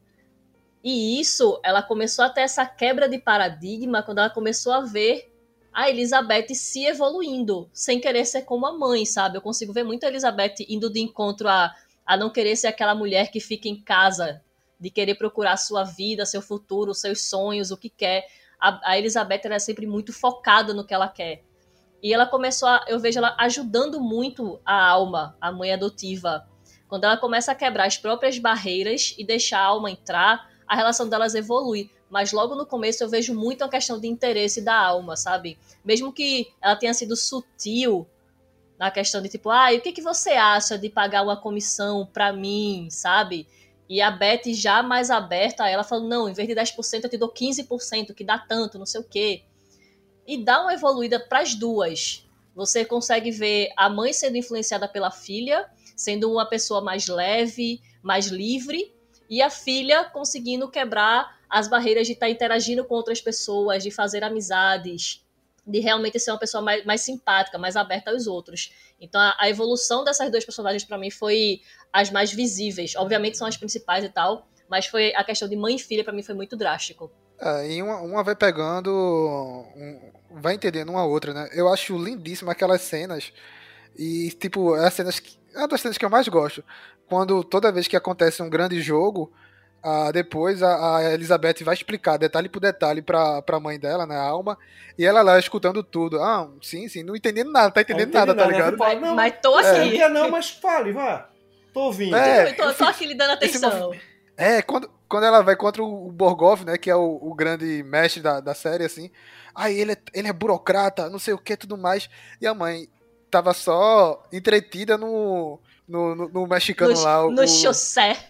E isso, ela começou a ter essa quebra de paradigma quando ela começou a ver a Elizabeth se evoluindo, sem querer ser como a mãe, sabe? Eu consigo ver muito a Elizabeth indo de encontro a não querer ser aquela mulher que fica em casa, de querer procurar a sua vida, seu futuro, seus sonhos, o que quer. A Elizabeth ela é sempre muito focada no que ela quer. E ela começou eu vejo ela ajudando muito a Alma, a mãe adotiva. Quando ela começa a quebrar as próprias barreiras e deixar a Alma entrar, a relação delas evolui. Mas logo no começo eu vejo muito a questão de interesse da Alma, sabe? Mesmo que ela tenha sido sutil na questão de tipo, o que você acha de pagar uma comissão pra mim, sabe? E a Beth já mais aberta, ela falando, não, em vez de 10% eu te dou 15%, que dá tanto, não sei o quê. E dá uma evoluída pras duas. Você consegue ver a mãe sendo influenciada pela filha, sendo uma pessoa mais leve, mais livre, e a filha conseguindo quebrar as barreiras de estar interagindo com outras pessoas, de fazer amizades, de realmente ser uma pessoa mais simpática, mais aberta aos outros. Então a evolução dessas duas personagens para mim foi as mais visíveis. Obviamente são as principais e tal, mas foi a questão de mãe e filha para mim foi muito drástico. E uma vai pegando, vai entendendo uma outra, né? Eu acho lindíssima aquelas cenas, e tipo, é uma das cenas que eu mais gosto, quando toda vez que acontece um grande jogo, depois a Elizabeth vai explicar detalhe por detalhe pra mãe dela, né, a Alma, e ela lá escutando tudo. Sim, não entendendo nada, tá entendendo nada, tá ligado? Mas tô aqui. Não, mas fale, vá. Tô ouvindo. Tô aqui lhe dando atenção. Quando ela vai contra o Borgov, né, que é o grande mestre da série, assim, ele é burocrata, não sei o que, tudo mais, e a mãe tava só entretida no mexicano lá. No José.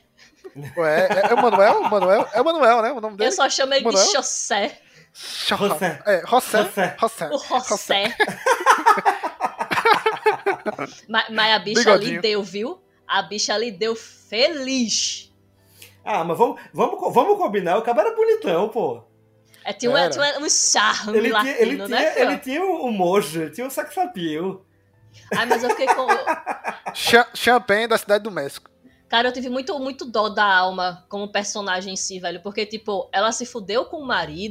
É o Manuel? É o Manuel, né? O nome dele? Eu só chamo ele Manuel? de José. José. O José. Mas a bicha Bigodinho. ali deu, viu? A bicha ali deu feliz. Mas vamos combinar, o cara era bonitão, pô. Tinha um charme latino, né? Ele tinha o mojo, ele tinha o sex appeal. Ai, mas eu fiquei com... Champagne da Cidade do México. Cara, eu tive muito dó da Alma como personagem em si, velho. Porque, tipo, ela se fudeu com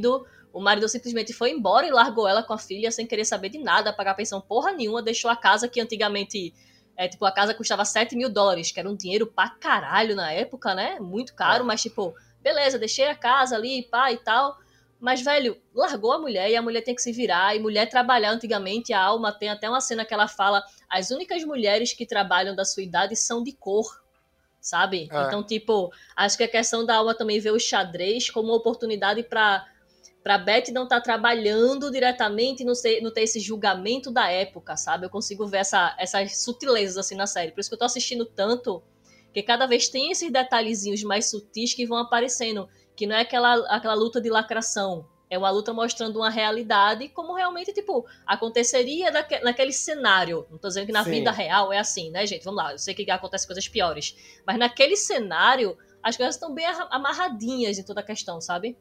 o marido simplesmente foi embora e largou ela com a filha sem querer saber de nada, pagar pensão porra nenhuma, deixou a casa que antigamente, tipo, a casa custava $7.000, que era um dinheiro pra caralho na época, né? Muito caro, mas, tipo, beleza, deixei a casa ali, pá, e tal. Mas, velho, largou a mulher e a mulher tem que se virar. E mulher trabalhar antigamente, a Alma tem até uma cena que ela fala: as únicas mulheres que trabalham da sua idade são de cor, sabe? Então, tipo, acho que a questão da Alma também vê o xadrez como uma oportunidade pra Beth não estar trabalhando diretamente e não ter esse julgamento da época, sabe? Eu consigo ver essas sutilezas assim na série. Por isso que eu tô assistindo tanto, que cada vez tem esses detalhezinhos mais sutis que vão aparecendo. Que não é aquela luta de lacração. É uma luta mostrando uma realidade como realmente, tipo, aconteceria naquele cenário. Não tô dizendo que na vida real é assim, né, gente? Vamos lá, eu sei que acontecem coisas piores. Mas naquele cenário, as coisas estão bem amarradinhas em toda a questão, sabe?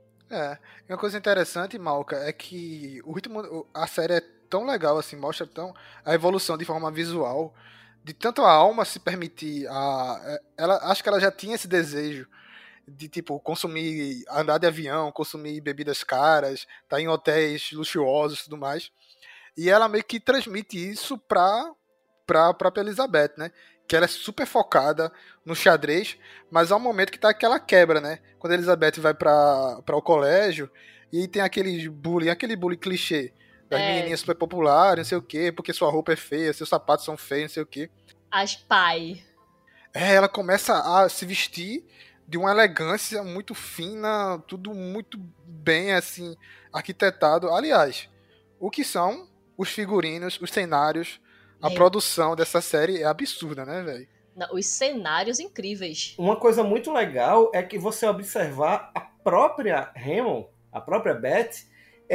Uma coisa interessante, Malca, é que o ritmo, a série é tão legal, assim, mostra tão a evolução de forma visual, de tanto a Alma se permitir, acho que ela já tinha esse desejo de, tipo, consumir, andar de avião, consumir bebidas caras, tá em hotéis luxuosos e tudo mais, e ela meio que transmite isso pra própria Elizabeth, né? Que ela é super focada no xadrez, mas há um momento que tá aquela quebra, né? Quando a Elizabeth vai para o colégio e tem aquele bullying clichê das menininhas super populares, não sei o quê, porque sua roupa é feia, seus sapatos são feios, não sei o quê. As pai. Ela começa a se vestir de uma elegância muito fina, tudo muito bem, assim, arquitetado. Aliás, o que são os figurinos, os cenários, a produção dessa série é absurda, né, velho? Os cenários incríveis. Uma coisa muito legal é que você observar a própria Hammond, a própria Beth,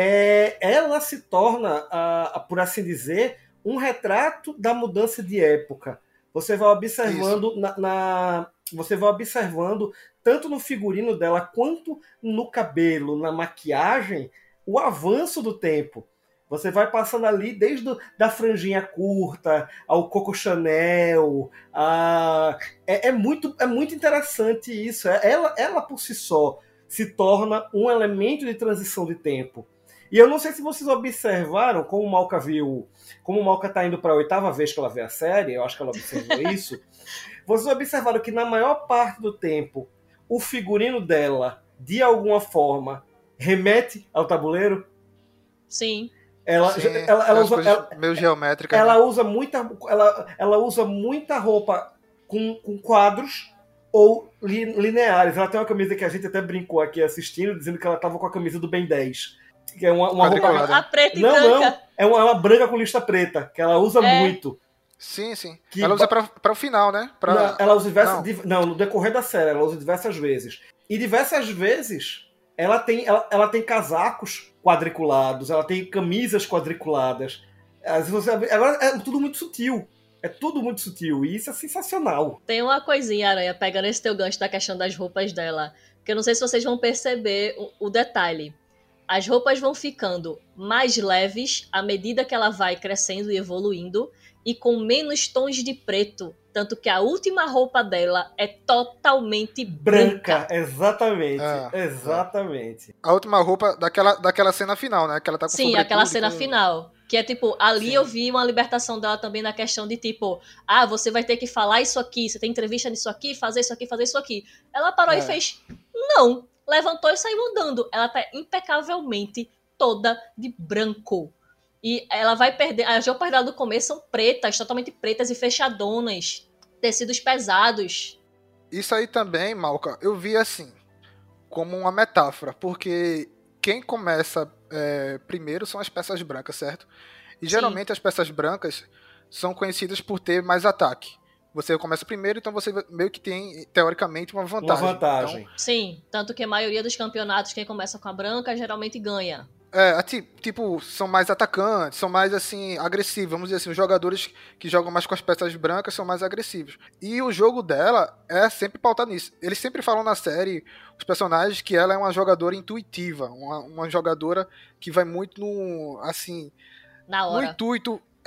ela se torna, por assim dizer, um retrato da mudança de época. Você vai observando você vai observando tanto no figurino dela quanto no cabelo, na maquiagem, o avanço do tempo. Você vai passando ali desde da franjinha curta ao Coco Chanel. É muito interessante isso. Ela por si só se torna um elemento de transição de tempo. E eu não sei se vocês observaram, como o Malca está indo para a 8ª vez que ela vê a série, eu acho que ela observou isso. Vocês observaram que na maior parte do tempo o figurino dela, de alguma forma, remete ao tabuleiro? Sim. Ela usa meio geométrica. Ela usa muita roupa com quadros ou lineares. Ela tem uma camisa que a gente até brincou aqui assistindo, dizendo que ela estava com a camisa do Ben 10. Que é uma roupa... A preta e branca. É uma branca com lista preta, que ela usa muito. Sim. Ela usa para o final, né? Ela usa no decorrer da série, ela usa diversas vezes. E diversas vezes ela tem casacos quadriculados, ela tem camisas quadriculadas. Agora é tudo muito sutil. E isso é sensacional. Tem uma coisinha, Aranha, pegando esse teu gancho da questão das roupas dela, que eu não sei se vocês vão perceber o detalhe. As roupas vão ficando mais leves à medida que ela vai crescendo e evoluindo, e com menos tons de preto. Tanto que a última roupa dela é totalmente branca. Exatamente. Exatamente. A última roupa daquela cena final, né? Que ela tá com Sim, aquela cena final. Que é tipo, ali eu vi uma libertação dela também na questão de tipo, você vai ter que falar isso aqui, você tem entrevista nisso aqui, fazer isso aqui, fazer isso aqui. Ela parou e fez, não. Levantou e saiu andando. Ela tá impecavelmente toda de branco. E ela vai perder... As roupas dela do começo são pretas, totalmente pretas e fechadonas. Tecidos pesados. Isso aí também, Malca, eu vi assim, como uma metáfora. Porque quem começa primeiro são as peças brancas, certo? E geralmente as peças brancas são conhecidas por ter mais ataque. Você começa primeiro, então você meio que tem, teoricamente, uma vantagem. Então, sim, tanto que a maioria dos campeonatos, quem começa com a branca, geralmente ganha. Tipo, são mais atacantes, são mais, assim, agressivos. Vamos dizer assim, os jogadores que jogam mais com as peças brancas são mais agressivos. E o jogo dela é sempre pautado nisso. Eles sempre falam na série, os personagens, que ela é uma jogadora intuitiva, uma jogadora que vai muito no, assim... Na hora. No intuito...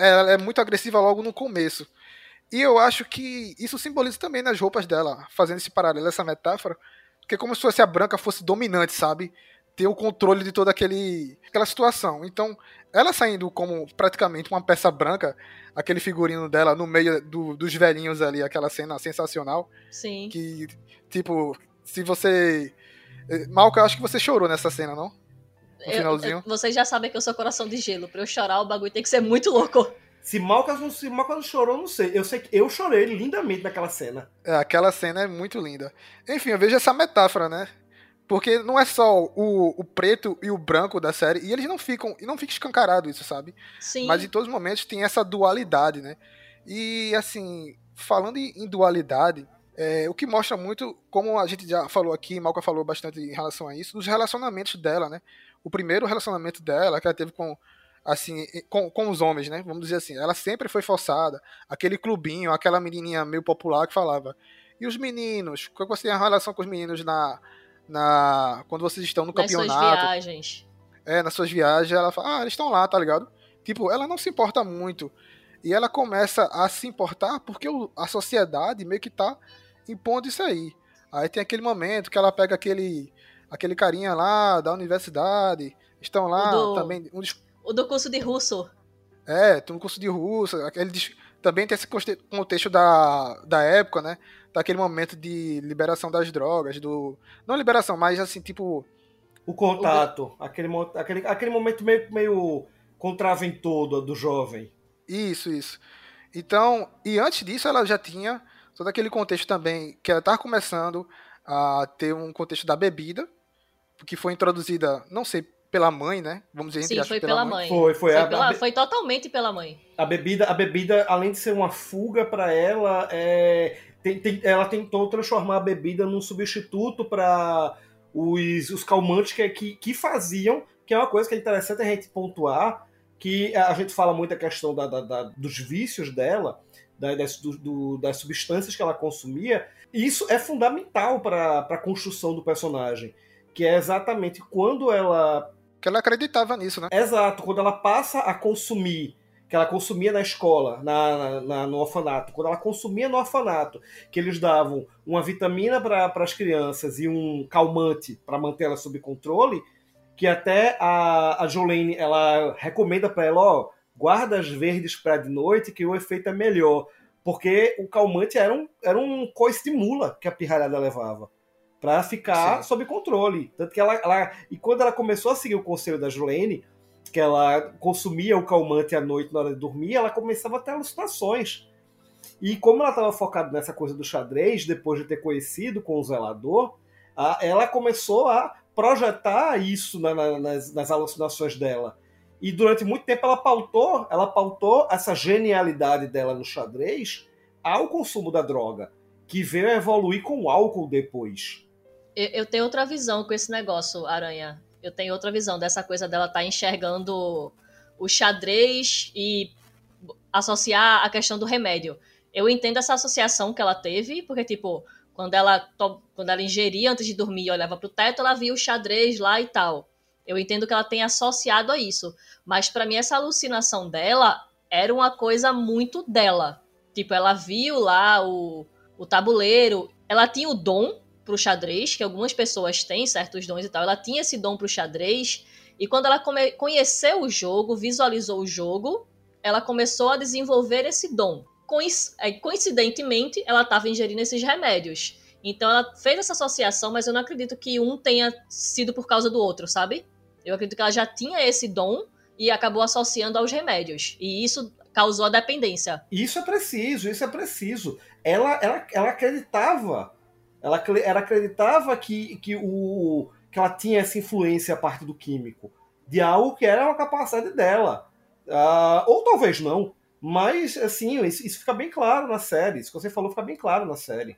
ela é muito agressiva logo no começo. E eu acho que isso simboliza também nas roupas dela, fazendo esse paralelo, essa metáfora, que é como se fosse a Branca fosse dominante, sabe? Ter o controle de toda aquela situação. Então, ela saindo como praticamente uma peça branca, aquele figurino dela no meio dos velhinhos ali, aquela cena sensacional. Sim. Que, tipo, se você... Malca, eu acho que você chorou nessa cena, não? No finalzinho. Vocês já sabem que eu sou coração de gelo. Pra eu chorar, o bagulho tem que ser muito louco. Se Malcas não chorou, não sei. Eu sei que eu chorei lindamente naquela cena. Aquela cena é muito linda. Enfim, eu vejo essa metáfora, né? Porque não é só o preto e o branco da série, e eles não fica escancarado isso, sabe? Sim. Mas em todos os momentos tem essa dualidade, né? E, assim, falando em dualidade, o que mostra muito, como a gente já falou aqui, Malca falou bastante em relação a isso, dos relacionamentos dela, né? O primeiro relacionamento dela, que ela teve com os homens, né? Vamos dizer assim, ela sempre foi forçada. Aquele clubinho, aquela menininha meio popular que falava, e os meninos? Qual você tem a relação com os meninos quando vocês estão no campeonato? Nas suas viagens. Nas suas viagens, ela fala, eles estão lá, tá ligado? Tipo, ela não se importa muito. E ela começa a se importar porque a sociedade meio que tá impondo isso aí. Aí tem aquele momento que ela pega aquele carinha lá da universidade, estão lá também... O do curso de russo. Tem um curso de russo, também tem esse contexto da época, né? Daquele momento de liberação das drogas, não liberação, mas assim, tipo... O contato, aquele momento meio contraventor do jovem. Isso. Então, e antes disso ela já tinha todo aquele contexto também, que ela estava começando a ter um contexto da bebida, que foi introduzida, não sei, pela mãe, né? Vamos dizer, Sim, foi pela mãe. Foi totalmente pela mãe. A bebida, além de ser uma fuga para ela, ela tentou transformar a bebida num substituto para os calmantes que faziam, que é uma coisa que é interessante a gente pontuar, que a gente fala muito a questão dos vícios dela, das substâncias que ela consumia, e isso é fundamental para a construção do personagem, que é exatamente quando ela... Que ela acreditava nisso, né? Exato, quando ela passa a consumir, que ela consumia na escola, no orfanato, quando ela consumia no orfanato, que eles davam uma vitamina para as crianças e um calmante para manter ela sob controle, que até a Jolene, ela recomenda para ela, guarda as verdes para de noite que o efeito é melhor, porque o calmante era um coice de mula que a pirralhada levava, para ficar sob controle. Tanto que e quando ela começou a seguir o conselho da Jolene, que ela consumia o calmante à noite na hora de dormir, ela começava a ter alucinações. E como ela estava focada nessa coisa do xadrez, depois de ter conhecido com o zelador, ela começou a projetar isso nas alucinações dela. E durante muito tempo ela pautou essa genialidade dela no xadrez ao consumo da droga, que veio a evoluir com o álcool depois. Eu tenho outra visão com esse negócio, Aranha. Eu tenho outra visão dessa coisa dela estar enxergando o xadrez e associar a questão do remédio. Eu entendo essa associação que ela teve, porque, tipo, quando ela ingeria antes de dormir e olhava pro teto, ela via o xadrez lá e tal. Eu entendo que ela tem associado a isso. Mas, pra mim, essa alucinação dela era uma coisa muito dela. Tipo, ela viu lá o tabuleiro, ela tinha o dom pro xadrez, que algumas pessoas têm certos dons e tal, ela tinha esse dom pro xadrez, e quando ela conheceu o jogo, visualizou o jogo, ela começou a desenvolver esse dom. Coincidentemente, ela estava ingerindo esses remédios. Então ela fez essa associação, mas eu não acredito que um tenha sido por causa do outro, sabe? Eu acredito que ela já tinha esse dom e acabou associando aos remédios. E isso causou a dependência. Isso é preciso. Ela acreditava. Ela acreditava que ela tinha essa influência a parte do químico, de algo que era uma capacidade dela. Ou talvez não, mas assim, isso fica bem claro na série. Isso que você falou fica bem claro na série.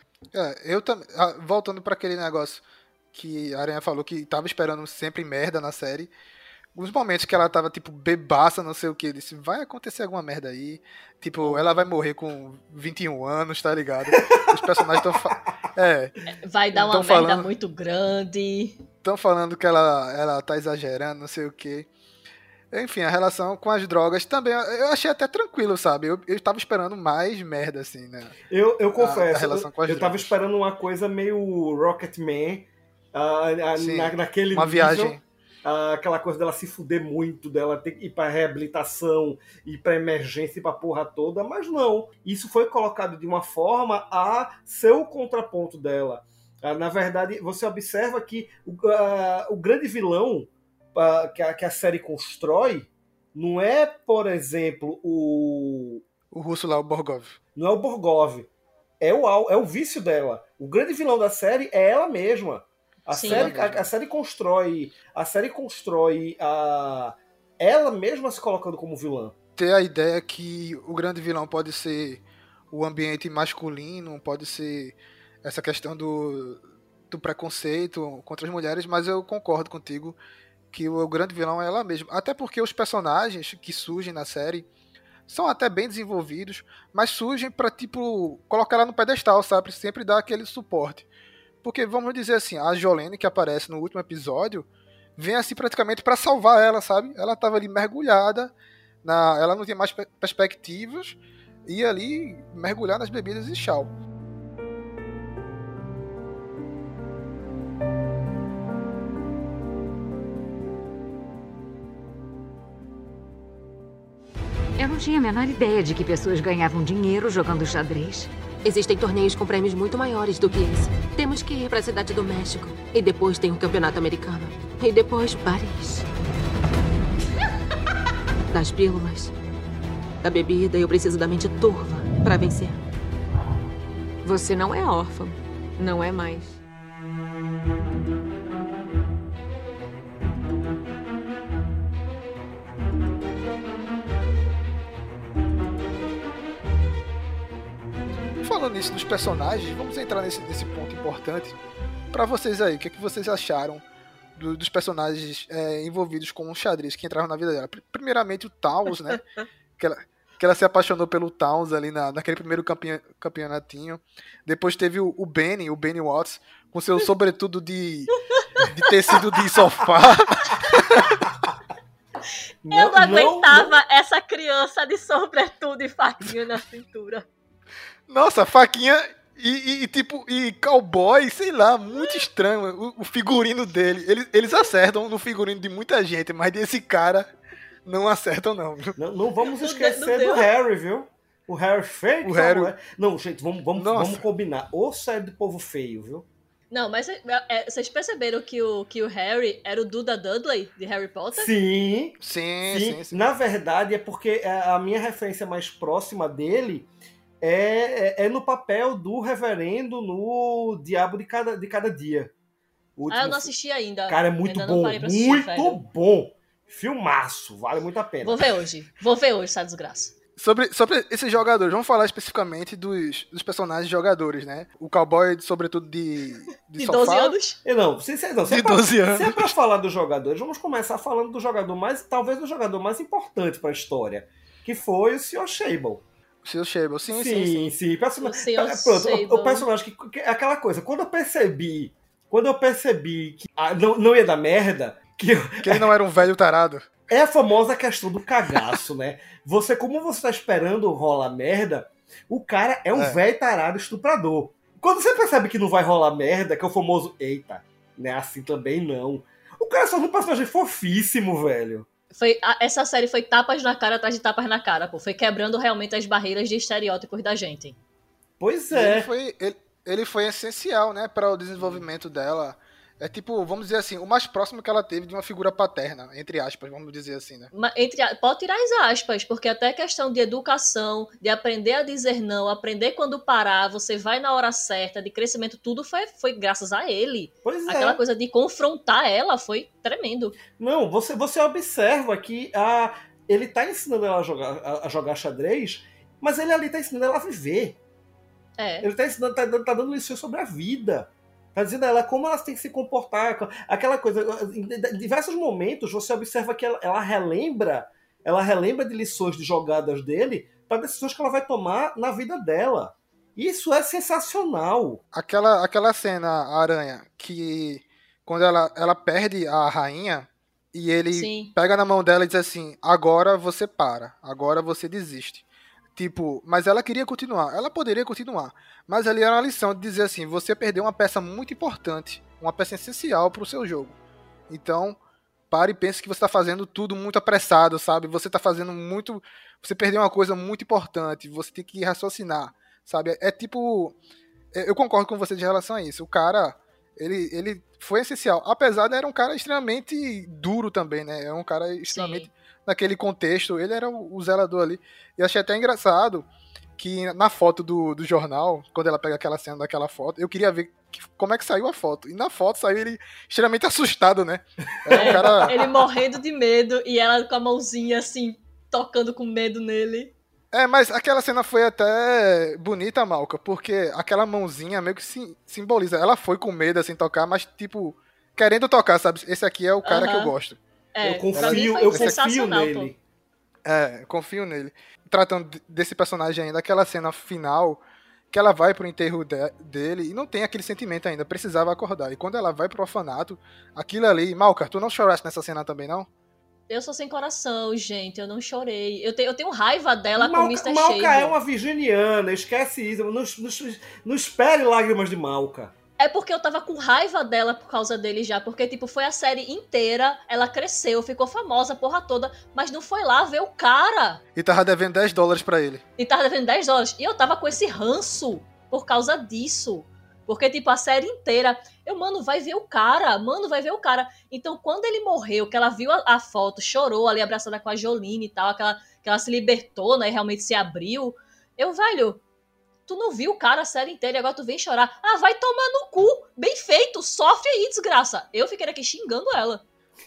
Eu também. Voltando para aquele negócio que a Aranha falou que tava esperando sempre merda na série. Os momentos que ela tava, tipo, bebaça, não sei o que, disse, vai acontecer alguma merda aí. Tipo, ela vai morrer com 21 anos, tá ligado? Os personagens estão... vai dar uma merda muito grande. Estão falando que ela tá exagerando, não sei o que. Enfim, a relação com as drogas também, eu achei até tranquilo, sabe? Eu tava esperando mais merda, assim, né? Eu confesso, relação com as eu tava drogas. esperando uma coisa meio Rocketman, Sim, naquele uma nível, viagem. aquela coisa dela se fuder muito, dela ter que ir pra reabilitação, ir pra emergência e pra porra toda, mas não. Isso foi colocado de uma forma a ser o contraponto dela. Na verdade, você observa que o grande vilão que a série constrói não é, por exemplo, O russo lá, o Borgov. não é o Borgov, é o vício dela. O grande vilão da série é ela mesma. A Sim. série constrói ela mesma se colocando como vilã. Ter a ideia que o grande vilão pode ser o ambiente masculino, pode ser essa questão do preconceito contra as mulheres, mas eu concordo contigo que o grande vilão é ela mesma. Até porque os personagens que surgem na série são até bem desenvolvidos, mas surgem pra, tipo, colocar ela no pedestal, sabe? Sempre dar aquele suporte. Porque, vamos dizer assim, a Jolene, que aparece no último episódio, vem assim praticamente pra salvar ela, sabe? Ela tava ali mergulhada, ela não tinha mais perspectivas, ia ali mergulhar nas bebidas e tchau. Eu não tinha a menor ideia de que pessoas ganhavam dinheiro jogando xadrez. Existem torneios com prêmios muito maiores do que esse. Temos que ir para a cidade do México. E depois tem o campeonato americano. E depois Paris. Das pílulas, da bebida, eu preciso da mente turva para vencer. Você não é órfão. Não é mais. Falando nisso dos personagens, vamos entrar nesse ponto importante. Pra vocês aí, o que vocês acharam dos personagens envolvidos com o xadrez que entraram na vida dela? Primeiramente o Towns, né? Que ela se apaixonou pelo Towns ali naquele primeiro campeonatinho. Depois teve o Benny Watts, com seu sobretudo de tecido de sofá. Eu não aguentava essa criança de sobretudo e faquinha na cintura. Nossa, faquinha e cowboy, sei lá, muito estranho o figurino dele. Eles acertam no figurino de muita gente, mas desse cara não acertam não. Não vamos esquecer do Harry, viu? O Harry feio. O Harry... Não, gente, vamos combinar. Ou sai do povo feio, viu? Não, mas vocês perceberam que o Harry era o Duda Dudley de Harry Potter? Sim. Na Na verdade, é porque a minha referência mais próxima dele é no papel do reverendo no Diabo de Cada Dia. Eu não assisti ainda. Cara, é muito ainda bom. Assistir, muito velho. bom. Filmaço. Vale muito a pena. Vou ver hoje, essa desgraça. Sobre esses jogadores, vamos falar especificamente dos personagens jogadores, né? O cowboy, sobretudo de sofá. 12 anos? De 12 anos. Se é pra falar dos jogadores, vamos começar falando do jogador talvez do jogador mais importante pra história, que foi o Sr. Shable. O Sr. Shable, sim. O personagem que é aquela coisa, quando eu percebi que não ia dar merda, que ele não era um velho tarado. É a famosa questão do cagaço, né? Como você tá esperando rolar merda, o cara é um velho tarado estuprador. Quando você percebe que não vai rolar merda, que é o famoso, eita, né? Assim também não. O cara só é um personagem fofíssimo, velho. Essa série foi tapas na cara atrás de tapas na cara, pô. Foi quebrando realmente as barreiras de estereótipos da gente. Pois é. Ele foi essencial, né, para o desenvolvimento dela. É tipo, vamos dizer assim, o mais próximo que ela teve de uma figura paterna, entre aspas, vamos dizer assim, né? Pode tirar as aspas, porque até questão de educação, de aprender a dizer não, aprender quando parar, você vai na hora certa, de crescimento, tudo foi graças a ele. Pois é. Aquela coisa de confrontar ela foi tremendo. Não, você observa que ele tá ensinando ela a jogar xadrez, mas ele ali tá ensinando ela a viver. Ele tá ensinando, tá dando lições sobre a vida. Tá dizendo a ela como ela tem que se comportar. Aquela coisa. Em diversos momentos você observa que ela relembra de lições de jogadas dele para decisões que ela vai tomar na vida dela. Isso é sensacional. Aquela cena, a Aranha, que quando ela perde a rainha E ele Sim. pega na mão dela e diz assim, agora você para, agora você desiste. Tipo, mas ela queria continuar, ela poderia continuar. Mas ali era uma lição de dizer assim, você perdeu uma peça muito importante, uma peça essencial pro seu jogo. Então, pare e pense que você tá fazendo tudo muito apressado, sabe? Você tá fazendo muito... Você perdeu uma coisa muito importante, você tem que raciocinar, sabe? É tipo... Eu concordo com você de relação a isso. O cara, ele foi essencial. Apesar de era um cara extremamente duro também, né? É um cara extremamente... Sim. Naquele contexto, ele era o zelador ali. E achei até engraçado que na foto do jornal, quando ela pega aquela cena daquela foto, eu queria ver como é que saiu a foto. E na foto saiu ele extremamente assustado, né? Era um cara... Ele morrendo de medo e ela com a mãozinha assim, tocando com medo nele. Mas aquela cena foi até bonita, Malca, porque aquela mãozinha meio que simboliza. Ela foi com medo, assim, tocar, mas, tipo, querendo tocar, sabe? Esse aqui é o cara que eu gosto. Eu confio nele. Eu confio nele. Tratando desse personagem ainda, aquela cena final, que ela vai pro enterro dele e não tem aquele sentimento ainda, precisava acordar. E quando ela vai pro orfanato, aquilo ali... Malca, tu não choraste nessa cena também, não? Eu sou sem coração, gente, eu não chorei. Eu tenho raiva dela com o Mr. Malca Shade. é uma virginiana, esquece isso. Não espere lágrimas de Malca. É porque eu tava com raiva dela por causa dele já. Porque, tipo, foi a série inteira, ela cresceu, ficou famosa a porra toda, mas não foi lá ver o cara. E tava devendo $10 pra ele. E tava devendo $10. E eu tava com esse ranço por causa disso. Porque, tipo, a série inteira... Mano, vai ver o cara. Mano, vai ver o cara. Então, quando ele morreu, que ela viu a foto, chorou ali, abraçada com a Jolene e tal, que ela se libertou, né, e realmente se abriu. Velho, tu não viu o cara a série inteira e agora tu vem chorar. Ah, vai tomar no cu. Bem feito. Sofre aí, desgraça. Eu fiquei aqui xingando ela.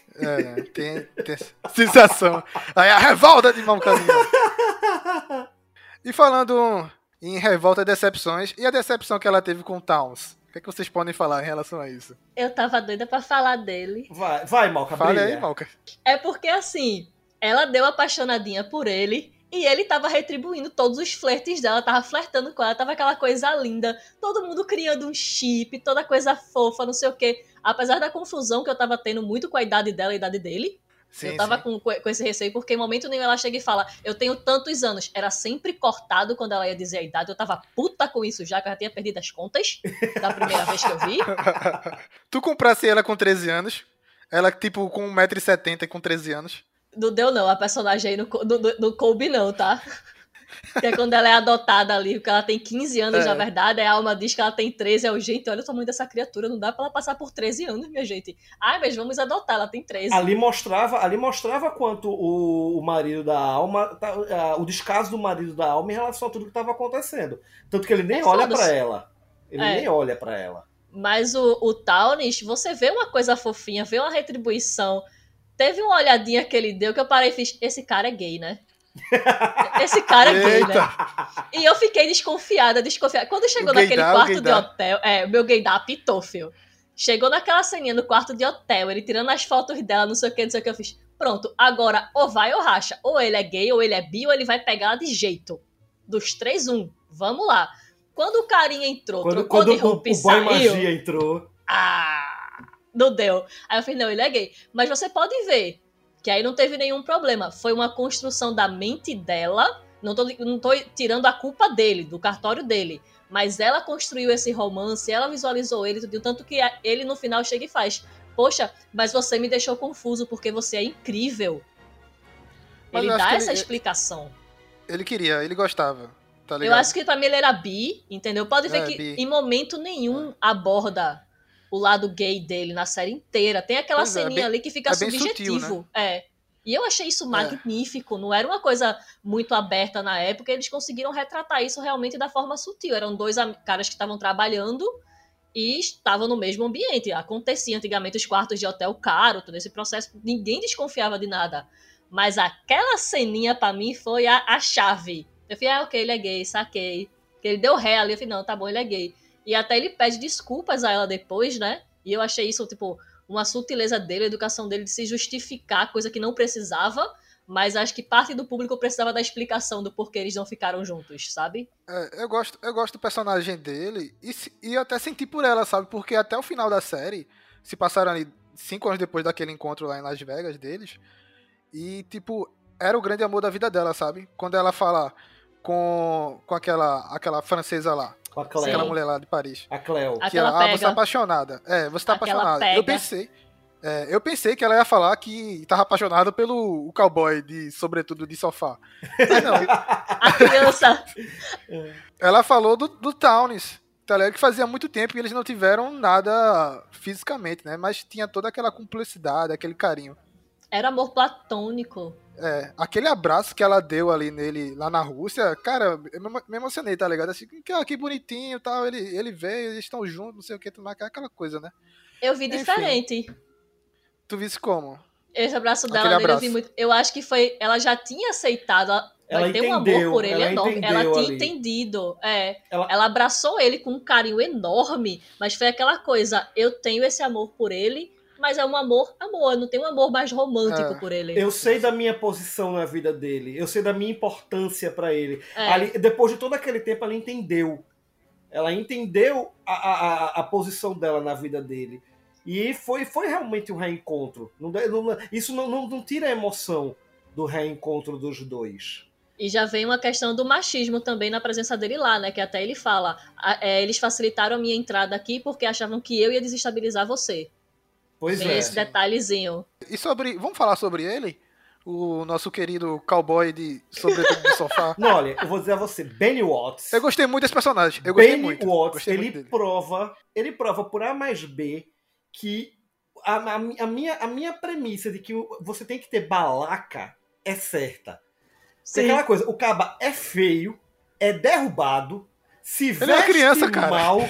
Tem sensação. Aí a revolta de Malcazinha. E falando em revolta e decepções, e a decepção que ela teve com o Towns? O que é que vocês podem falar em relação a isso? Eu tava doida pra falar dele. Vai, Malca, Fale brilha. aí, Malca. É porque, assim, ela deu apaixonadinha por ele e ele tava retribuindo todos os flertes dela, tava flertando com ela, tava aquela coisa linda, todo mundo criando um chip, toda coisa fofa, não sei o quê. Apesar da confusão que eu tava tendo muito com a idade dela e a idade dele, eu tava com esse receio, porque em momento nenhum ela chega e fala, eu tenho tantos anos. Era sempre cortado quando ela ia dizer a idade. Eu tava puta com isso já, que eu já tinha perdido as contas da primeira vez que eu vi. Tu comprasse ela com 13 anos, ela tipo com 1,70 m com 13 anos. Não deu não, a personagem aí não coube não, tá? Que é quando ela é adotada ali, porque ela tem 15 anos, na verdade, a alma diz que ela tem 13, gente, olha o tamanho dessa criatura, não dá pra ela passar por 13 anos, minha gente. Mas vamos adotar, ela tem 13. Ali mostrava quanto o marido da alma, o descaso do marido da alma em relação a tudo que estava acontecendo. Tanto que ele nem olha pra ela. Ele nem olha pra ela. Mas o Townes, você vê uma coisa fofinha, vê uma retribuição. Teve uma olhadinha que ele deu que eu parei e fiz, esse cara é gay, né? Esse cara é gay, né? E eu fiquei desconfiada. Quando chegou naquele quarto de hotel, o meu gaydar apitou, filho. Chegou naquela ceninha no quarto de hotel, ele tirando as fotos dela, não sei o que, eu fiz, pronto, agora ou vai ou racha. Ou ele é gay, ou ele é bi, ou ele vai pegar ela de jeito. Dos 3, 1. Vamos lá. Quando o carinha entrou, trocou de roupa e saiu... Quando o boy magia entrou... Não deu. Aí eu falei, não, ele é gay. Mas você pode ver que aí não teve nenhum problema. Foi uma construção da mente dela. Não tô tirando a culpa dele, do cartório dele. Mas ela construiu esse romance, ela visualizou ele, tanto que ele no final chega e faz. Poxa, mas você me deixou confuso porque você é incrível. Mas ele dá essa explicação. Ele queria, ele gostava. Tá ligado? Eu acho que pra mim ele era bi, entendeu? Pode ver que em momento nenhum aborda o lado gay dele na série inteira. Tem aquela ceninha ali que fica subjetivo. Sutil, né? E eu achei isso magnífico. Não era uma coisa muito aberta na época. Eles conseguiram retratar isso realmente da forma sutil. Eram 2 caras que estavam trabalhando e estavam no mesmo ambiente. Acontecia antigamente os quartos de hotel caro, todo esse processo. Ninguém desconfiava de nada. Mas aquela ceninha pra mim foi a chave. Eu falei, ok, ele é gay, saquei. Porque ele deu ré ali, eu falei, não, tá bom, ele é gay. E até ele pede desculpas a ela depois, né? E eu achei isso, tipo, uma sutileza dele, a educação dele de se justificar, coisa que não precisava, mas acho que parte do público precisava da explicação do porquê eles não ficaram juntos, sabe? Eu gosto do personagem dele e até senti por ela, sabe? Porque até o final da série, se passaram ali 5 anos depois daquele encontro lá em Las Vegas deles. E, tipo, era o grande amor da vida dela, sabe? Quando ela fala com aquela francesa lá. Com a Cleo. Aquela mulher lá de Paris. A Cleo. Que Aquela ela, você tá pega. apaixonada. Você tá Aquela apaixonada. Eu pensei que ela ia falar que tava apaixonada pelo o cowboy de sobretudo de sofá. Mas não. A criança. Ela falou do Townes, tá ligado? Que fazia muito tempo que eles não tiveram nada fisicamente, né? Mas tinha toda aquela cumplicidade, aquele carinho. Era amor platônico. Aquele abraço que ela deu ali nele, lá na Rússia, cara, eu me emocionei, tá ligado? Assim, que bonitinho e tal, ele veio, eles estão juntos, não sei o que, aquela coisa, né? Eu vi Enfim. diferente. Tu visse como? Esse abraço Aquele dela dele eu abraço. vi muito. Eu acho que foi. Ela já tinha aceitado. Ela Vai ter um entendeu, amor por ele ela enorme. entendeu Ela tinha ali. entendido. Ela- Ela abraçou ele com um carinho enorme. Mas foi aquela coisa. Eu tenho esse amor por ele. Mas é um amor. Eu não tenho um amor mais romântico por ele. Eu sei da minha posição na vida dele. Eu sei da minha importância pra ele. É. Ali, depois de todo aquele tempo, ela entendeu. Ela entendeu a posição dela na vida dele. E foi realmente um reencontro. Isso não tira a emoção do reencontro dos dois. E já vem uma questão do machismo também na presença dele lá, né? Que até ele fala. Eles facilitaram a minha entrada aqui porque achavam que eu ia desestabilizar você. Pois Tem esse detalhezinho. E vamos falar sobre ele? O nosso querido cowboy de sobretudo de sofá. Não, olha, eu vou dizer a você, Benny Watts. Eu gostei muito desse personagem. Eu gostei Benny muito. Watts, Gostei muito ele dele. prova por A mais B que a minha premissa de que você tem que ter balaca é certa. Tem aquela coisa, o caba é feio, é derrubado, se veste é uma criança, cara. mal,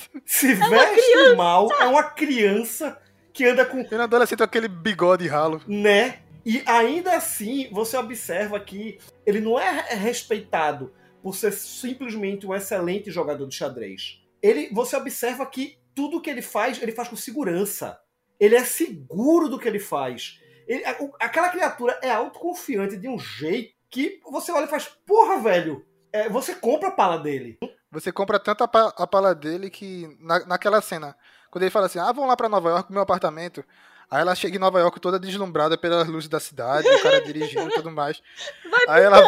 veste mal, é uma criança que anda com... Ele é um adolescente com aquele bigode ralo. Né? E ainda assim, você observa que ele não é respeitado por ser simplesmente um excelente jogador de xadrez. Você observa que tudo que ele faz com segurança. Ele é seguro do que ele faz. Aquela criatura é autoconfiante de um jeito que você olha e faz, porra, velho, você compra a pala dele. Você compra tanto a pala dele que naquela cena, quando ele fala assim, vamos lá pra Nova York pro meu apartamento. Aí ela chega em Nova York toda deslumbrada pelas luzes da cidade, o cara dirigindo e tudo mais. Aí ela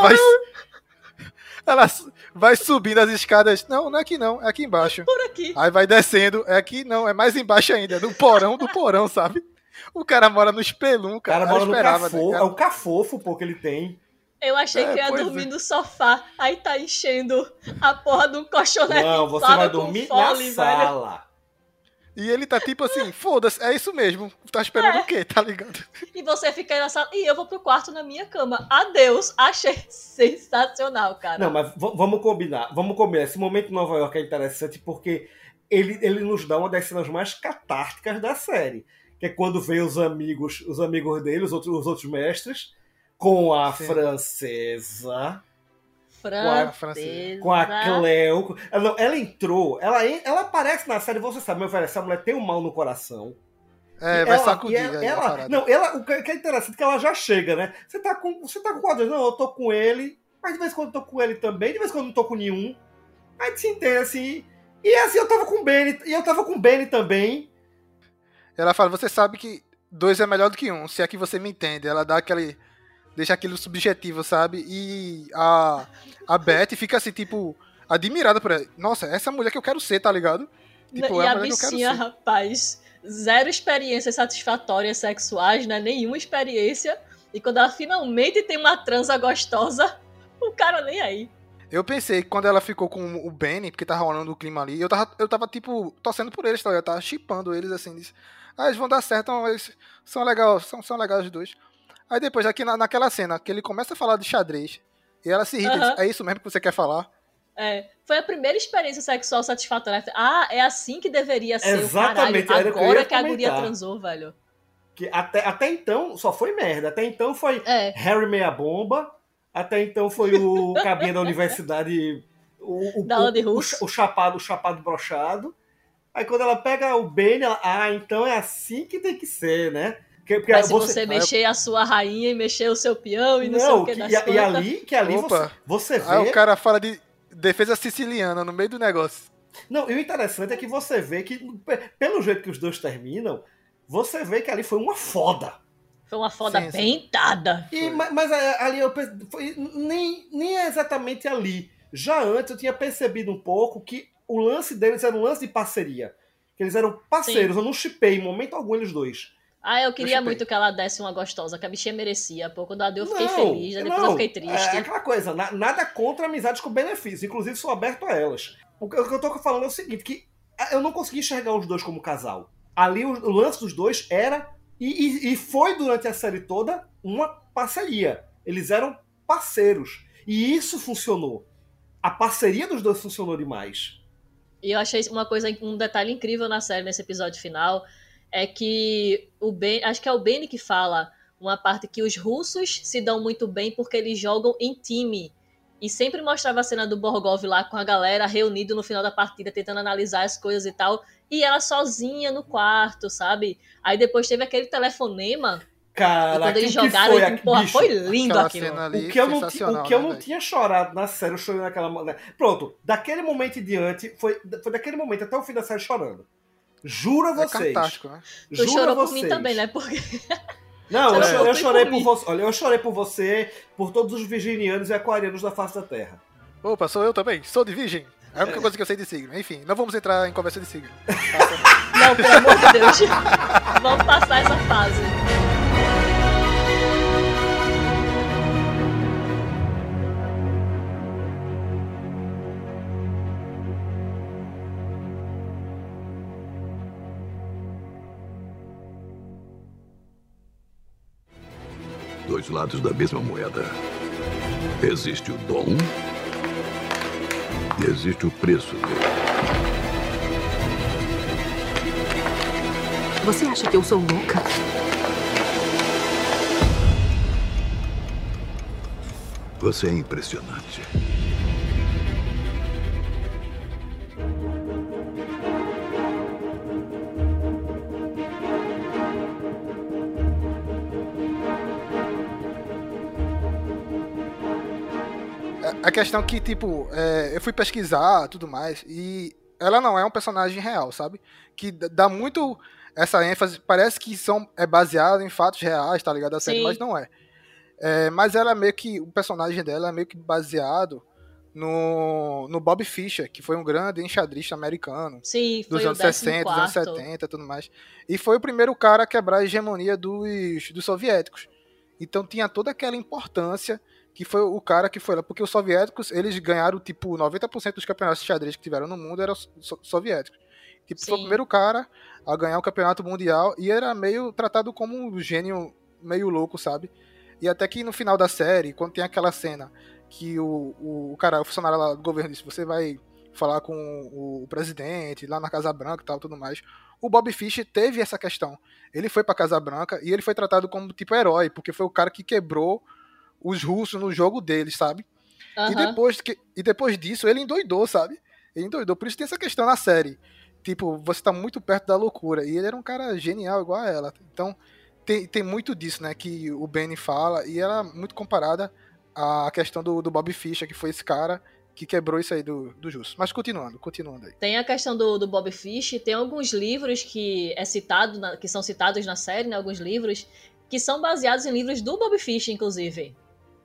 vai subindo as escadas. Não é aqui não, é aqui embaixo. Por aqui. Aí vai descendo, é aqui não, é mais embaixo ainda, no porão do porão, sabe? O cara mora no espelunco, O cara mora no esperava, cafofo, né? é o cafofo, pô, que ele tem. Eu achei que eu ia dormir no sofá. Aí tá enchendo a porra do colchonete. Não, você vai dormir na sala. E ele tá tipo assim, foda-se, é isso mesmo. Tá esperando o quê, tá ligado? E você fica aí na sala. E eu vou pro quarto na minha cama. Adeus. Achei sensacional, cara. Não, mas vamos combinar. Esse momento em Nova York é interessante porque ele nos dá uma das cenas mais catárticas da série. Que é quando vem os amigos dele, os outros mestres, com a francesa. Com a Cleo. Ela entrou, ela aparece na série, você sabe, meu velho, essa mulher tem um mal no coração. Vai sacudir. O que é interessante é que ela já chega, né? Você tá com qual deles? Não, eu tô com ele, mas de vez em quando eu tô com ele também, de vez em quando eu não tô com nenhum. Aí se entende assim. E assim, eu tava com o Benny também. Ela fala, você sabe que 2 é melhor do que 1, se é que você me entende. Ela dá deixa aquilo subjetivo, sabe? E a Beth fica assim, tipo, admirada por ela. Nossa, essa mulher que eu quero ser, tá ligado? Tipo, e é a mulher que eu quero bichinha, ser. rapaz, 0 experiências satisfatórias sexuais, né? Nenhuma experiência. E quando ela finalmente tem uma transa gostosa, o cara nem aí. Eu pensei que quando ela ficou com o Benny, porque tava rolando o clima ali, eu tava tipo, torcendo por eles, tá ligado? Eu tava shippando eles, assim, disse, eles vão dar certo, eles são legais, são legais os dois. Aí depois, aqui naquela cena, que ele começa a falar de xadrez, e ela se irrita, diz, é isso mesmo que você quer falar? Foi a primeira experiência sexual satisfatória. É assim que deveria ser. Exatamente, o caralho. Agora que a comentar. guria transou, velho. Que até então só foi merda. Até então foi Harry Meia Bomba. Até então foi o cabinha da universidade, o chapado brochado. Aí quando ela pega o Benny, ela, então é assim que tem que ser, né? Porque mas se você mexer a sua rainha e mexer o seu peão e não sei o que das e ali você vê... Aí o cara fala de defesa siciliana no meio do negócio. Não, e o interessante é que você vê que, pelo jeito que os dois terminam, você vê que ali foi uma foda. Foi uma foda Sim, bem dada. Mas ali eu foi, nem é exatamente ali. Já antes eu tinha percebido um pouco que o lance deles era um lance de parceria. Que eles eram parceiros, Sim. eu não shippei em momento algum eles dois. Eu queria shippei. muito que ela desse uma gostosa, que a bichinha merecia. Pô, quando ela deu, eu fiquei feliz, depois eu fiquei triste. É aquela coisa, nada contra amizades com benefício. Inclusive, sou aberto a elas. O que eu tô falando é o seguinte, que eu não consegui enxergar os dois como casal. Ali, o lance dos dois era, e foi durante a série toda, uma parceria. Eles eram parceiros. E isso funcionou. A parceria dos dois funcionou demais. E eu achei um detalhe incrível na série, nesse episódio final, é que acho que é o Benny que fala uma parte que os russos se dão muito bem porque eles jogam em time. E sempre mostrava a cena do Borgov lá com a galera reunido no final da partida, tentando analisar as coisas e tal. E ela sozinha no quarto, sabe? Aí depois teve aquele telefonema. Cara, quando eles o que jogaram, foi, porra, foi lindo Aquela aquilo. cena ali, O que eu não né, tinha chorado na série, eu chorei naquela... Pronto, daquele momento em diante, foi daquele momento até o fim da série chorando. Juro a É vocês. fantástico, né? Tu Juro a chorou por vocês. mim também, né? Porque... Não, Você eu chorei por por mim. você. Olha, eu chorei por você, por todos os virginianos e aquarianos da face da Terra. Opa, sou eu também. Sou de virgem. É a única coisa que eu sei de signo. Enfim, não vamos entrar em conversa de signo. Não, pelo amor de Deus. Vamos passar essa fase. Dois lados da mesma moeda. Existe o dom e existe o preço dele. Você acha que eu sou louca? Você é impressionante. A questão que, tipo, eu fui pesquisar tudo mais, e ela não é um personagem real, sabe? Que dá muito essa ênfase, parece que é baseado em fatos reais, tá ligado? A série, Sim. mas não é. Mas ela é meio que, o personagem dela é meio que baseado no Bob Fischer, que foi um grande enxadrista americano. Sim, foi dos o anos 60, dos anos 14º. 70 e tudo mais. E foi o primeiro cara a quebrar a hegemonia dos soviéticos. Então tinha toda aquela importância que foi o cara que foi lá, porque os soviéticos, eles ganharam, tipo, 90% dos campeonatos de xadrez que tiveram no mundo eram soviéticos. Tipo, foi o Sim. primeiro cara a ganhar o campeonato mundial e era meio tratado como um gênio meio louco, sabe? E até que no final da série, quando tem aquela cena que o cara, o funcionário lá do governo disse, você vai falar com o presidente lá na Casa Branca e tal, tudo mais. O Bob Fischer teve essa questão. Ele foi pra Casa Branca e ele foi tratado como tipo herói, porque foi o cara que quebrou os russos no jogo deles, sabe? Aham. E depois disso, ele endoidou, sabe? Ele endoidou. Por isso tem essa questão na série. Tipo, você tá muito perto da loucura. E ele era um cara genial, igual a ela. Então, tem muito disso, né? Que o Benny fala. E ela é muito comparada à questão do Bob Fischer, que foi esse cara que quebrou isso aí do Justo. Mas continuando aí. Tem a questão do Bob Fish, tem alguns livros que que são citados na série, né? Alguns livros que são baseados em livros do Bob Fish, inclusive.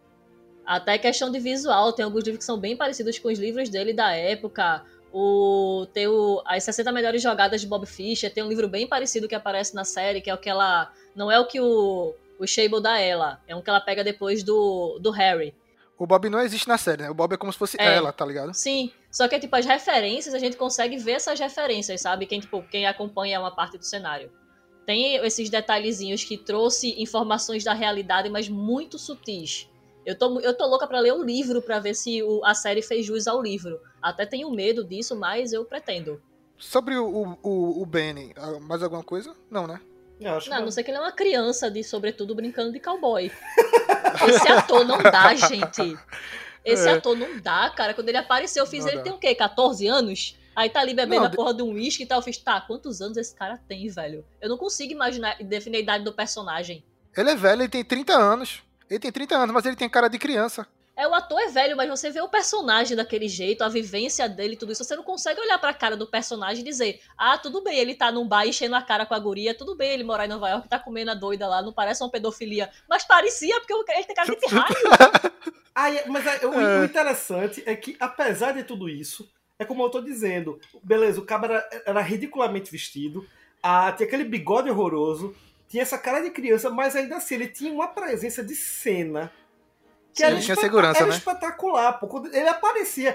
Até questão de visual, tem alguns livros que são bem parecidos com os livros dele da época. Tem as 60 melhores jogadas de Bob Fischer, tem um livro bem parecido que aparece na série, que é o que ela... Não é o que o Shable dá a ela, é um que ela pega depois do Harry. O Bob não existe na série, né? O Bob é como se fosse ela, tá ligado? Sim, só que tipo, as referências, a gente consegue ver essas referências, sabe? Quem acompanha uma parte do cenário. Tem esses detalhezinhos que trouxe informações da realidade, mas muito sutis. Eu tô louca pra ler o livro, pra ver se a série fez jus ao livro. Até tenho medo disso, mas eu pretendo. Sobre o Benny, mais alguma coisa? Não, né? Não sei que ele é uma criança de sobretudo brincando de cowboy. Esse ator não dá, gente. Esse ator não dá, cara. Quando ele apareceu, eu fiz ele tem o quê? 14 anos? Aí tá ali bebendo a porra de um uísque e tal. Eu fiz, quantos anos esse cara tem, velho? Eu não consigo imaginar, definir a idade do personagem. Ele é velho, ele tem 30 anos. Ele tem 30 anos, mas ele tem cara de criança. O ator é velho, mas você vê o personagem daquele jeito, a vivência dele, tudo isso, você não consegue olhar pra cara do personagem e dizer, tudo bem, ele tá num bar enchendo a cara com a guria, tudo bem ele morar em Nova York, tá comendo a doida lá, não parece uma pedofilia, mas parecia, porque ele tem cara de pirralho. O interessante é que, apesar de tudo isso, é como eu tô dizendo, beleza, o cara era ridiculamente vestido, tinha aquele bigode horroroso, tinha essa cara de criança, mas ainda assim, ele tinha uma presença de cena que era espetacular. Pô. Quando ele aparecia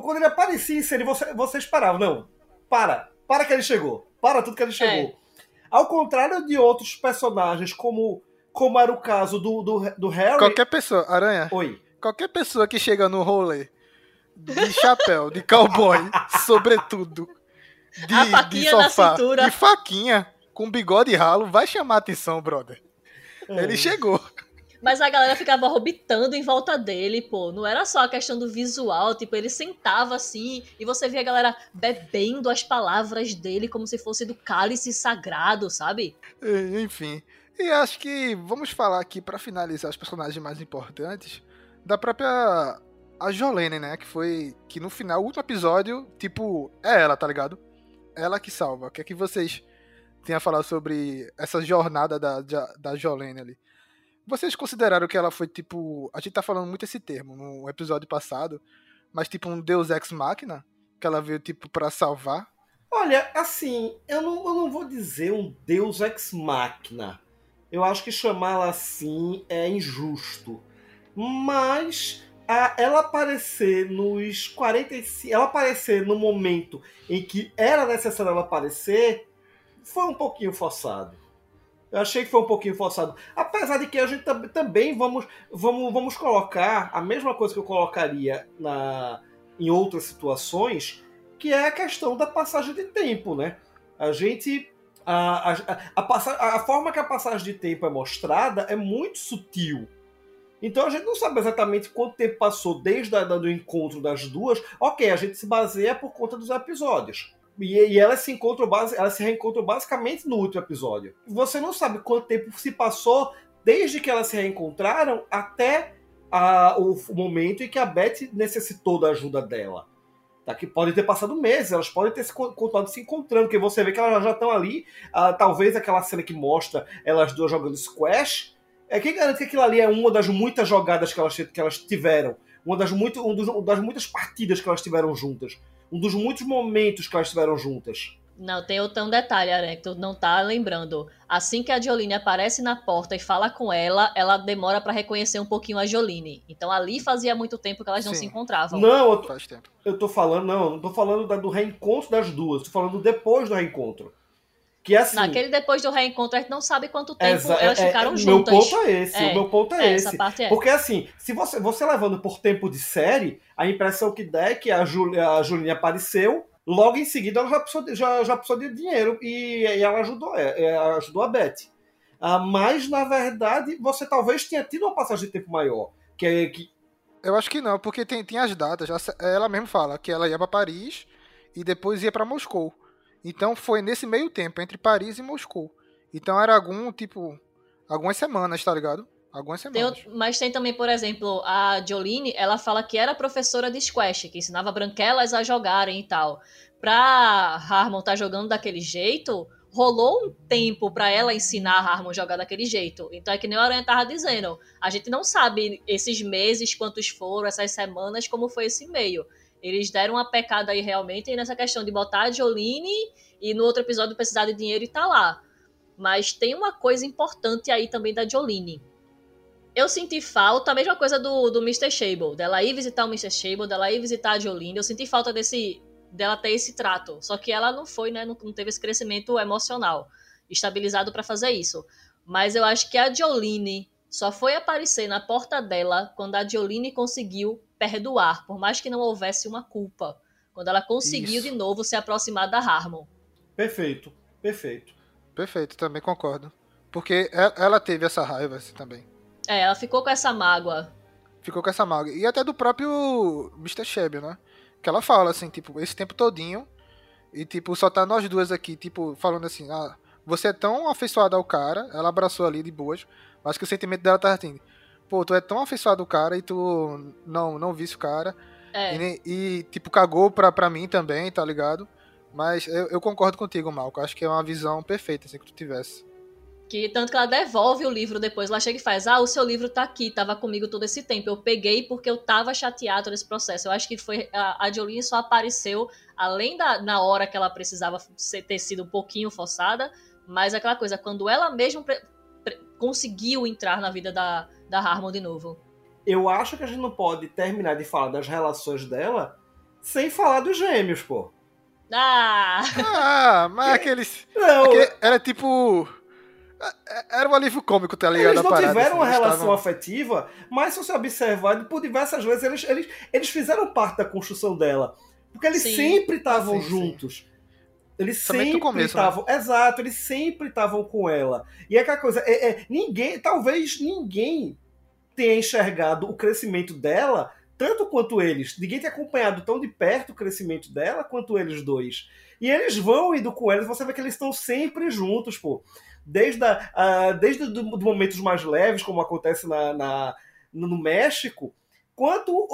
em cena, você esperava, não, para que ele chegou, para tudo que ele chegou. Ao contrário de outros personagens, como era o caso do Harry... Qualquer pessoa, Aranha, qualquer pessoa que chega no rolê de chapéu, de cowboy, sobretudo, de sofá, de faquinha, com bigode ralo, vai chamar atenção, brother. Ele chegou. Mas a galera ficava orbitando em volta dele, pô. Não era só a questão do visual, tipo, ele sentava assim e você via a galera bebendo as palavras dele como se fosse do cálice sagrado, sabe? Enfim. E acho que vamos falar aqui, pra finalizar, os personagens mais importantes da própria... A Jolene, né? Que no final, o último episódio, tipo, é ela, tá ligado? Ela que salva. O que é que vocês têm a falar sobre essa jornada da Jolene ali? Vocês consideraram que ela foi, tipo... A gente tá falando muito esse termo no episódio passado, mas tipo um Deus Ex Machina? Que ela veio, tipo, pra salvar? Olha, assim, eu não vou dizer um Deus Ex Machina. Eu acho que chamá-la assim é injusto. Mas... ela aparecer nos 45... Ela aparecer no momento em que era necessário ela aparecer, foi um pouquinho forçado. Eu achei que foi um pouquinho forçado. Apesar de que a gente também vamos colocar a mesma coisa que eu colocaria em outras situações, que é a questão da passagem de tempo, né? A gente... A forma que a passagem de tempo é mostrada é muito sutil. Então a gente não sabe exatamente quanto tempo passou desde o encontro das duas. Ok, a gente se baseia por conta dos episódios. E elas se reencontram basicamente no último episódio. Você não sabe quanto tempo se passou desde que elas se reencontraram até o momento em que a Beth necessitou da ajuda dela. Tá? Que pode ter passado meses, elas podem ter continuado se encontrando, porque você vê que elas já estão ali. Talvez aquela cena que mostra elas duas jogando squash. Quem garante que aquilo ali é uma das muitas jogadas que elas tiveram? Uma das muitas partidas que elas tiveram juntas? Um dos muitos momentos que elas tiveram juntas? Não, tem um detalhe, Aranha, que tu não tá lembrando. Assim que a Jolene aparece na porta e fala com ela demora pra reconhecer um pouquinho a Jolene. Então ali fazia muito tempo que elas não se encontravam. Não, eu tô falando, não tô falando do reencontro das duas, tô falando depois do reencontro. Que assim, naquele depois do reencontro, a gente não sabe quanto tempo elas ficaram juntas. O meu ponto é esse. Essa parte é. Porque assim, se você levando por tempo de série, a impressão que dá é que a Juline apareceu, logo em seguida ela já precisou de dinheiro e ela ajudou a Beth. Mas, na verdade, você talvez tenha tido uma passagem de tempo maior. Eu acho que não, porque tem as datas. Ela mesma fala que ela ia pra Paris e depois ia pra Moscou. Então foi nesse meio tempo, entre Paris e Moscou. Então era algumas semanas, tá ligado? Algumas semanas. Mas tem também, por exemplo, a Jolene, ela fala que era professora de squash, que ensinava branquelas a jogarem e tal. Pra Harmon tá jogando daquele jeito, rolou um tempo pra ela ensinar a Harmon a jogar daquele jeito. Então é que nem o Aranha tava dizendo. A gente não sabe esses meses, quantos foram, essas semanas, como foi esse meio. Eles deram uma pecada aí realmente nessa questão de botar a Jolene e no outro episódio precisar de dinheiro e tá lá. Mas tem uma coisa importante aí também da Jolene. Eu senti falta, a mesma coisa do Mr. Shable, dela ir visitar o Mr. Shable, dela ir visitar a Jolene. Eu senti falta dela ter esse trato. Só que ela não foi, né? Não teve esse crescimento emocional estabilizado pra fazer isso. Mas eu acho que a Jolene só foi aparecer na porta dela quando a Jolene conseguiu perdoar, por mais que não houvesse uma culpa. Quando ela conseguiu de novo se aproximar da Harmon. Perfeito. Perfeito, também concordo. Porque ela teve essa raiva assim, também. Ela ficou com essa mágoa. E até do próprio Mr. Shebe, né? Que ela fala assim, tipo, esse tempo todinho, e tipo, só tá nós duas aqui, tipo, falando assim, você é tão afeiçoada ao cara, ela abraçou ali de boas, mas que o sentimento dela tá assim, pô, tu é tão afeiçoado do cara e tu não visse o cara. É. E tipo, cagou pra mim também, tá ligado? Mas eu concordo contigo, Malco. Acho que é uma visão perfeita, assim, que tu tivesse. Que tanto que ela devolve o livro depois. Ela chega e faz: o seu livro tá aqui, tava comigo todo esse tempo. Eu peguei porque eu tava chateado nesse processo. Eu acho que foi a Jolene só apareceu, além na hora que ela precisava ter sido um pouquinho forçada, mas aquela coisa, quando ela mesma conseguiu entrar na vida da Harmon de novo. Eu acho que a gente não pode terminar de falar das relações dela sem falar dos gêmeos, pô. Mas aqueles... Não, era tipo... Era um alívio cômico, tá ligado? Eles não parada, tiveram uma eles relação estavam... afetiva, mas se você observar, por diversas vezes, eles fizeram parte da construção dela. Porque eles sempre estavam juntos. Eles sempre estavam... Né? Exato, eles sempre estavam com ela. E é aquela coisa, talvez ninguém tenha enxergado o crescimento dela tanto quanto eles. Ninguém tem acompanhado tão de perto o crescimento dela quanto eles dois. E eles vão indo com eles, você vê que eles estão sempre juntos, pô. Desde do momentos mais leves, como acontece no México, quanto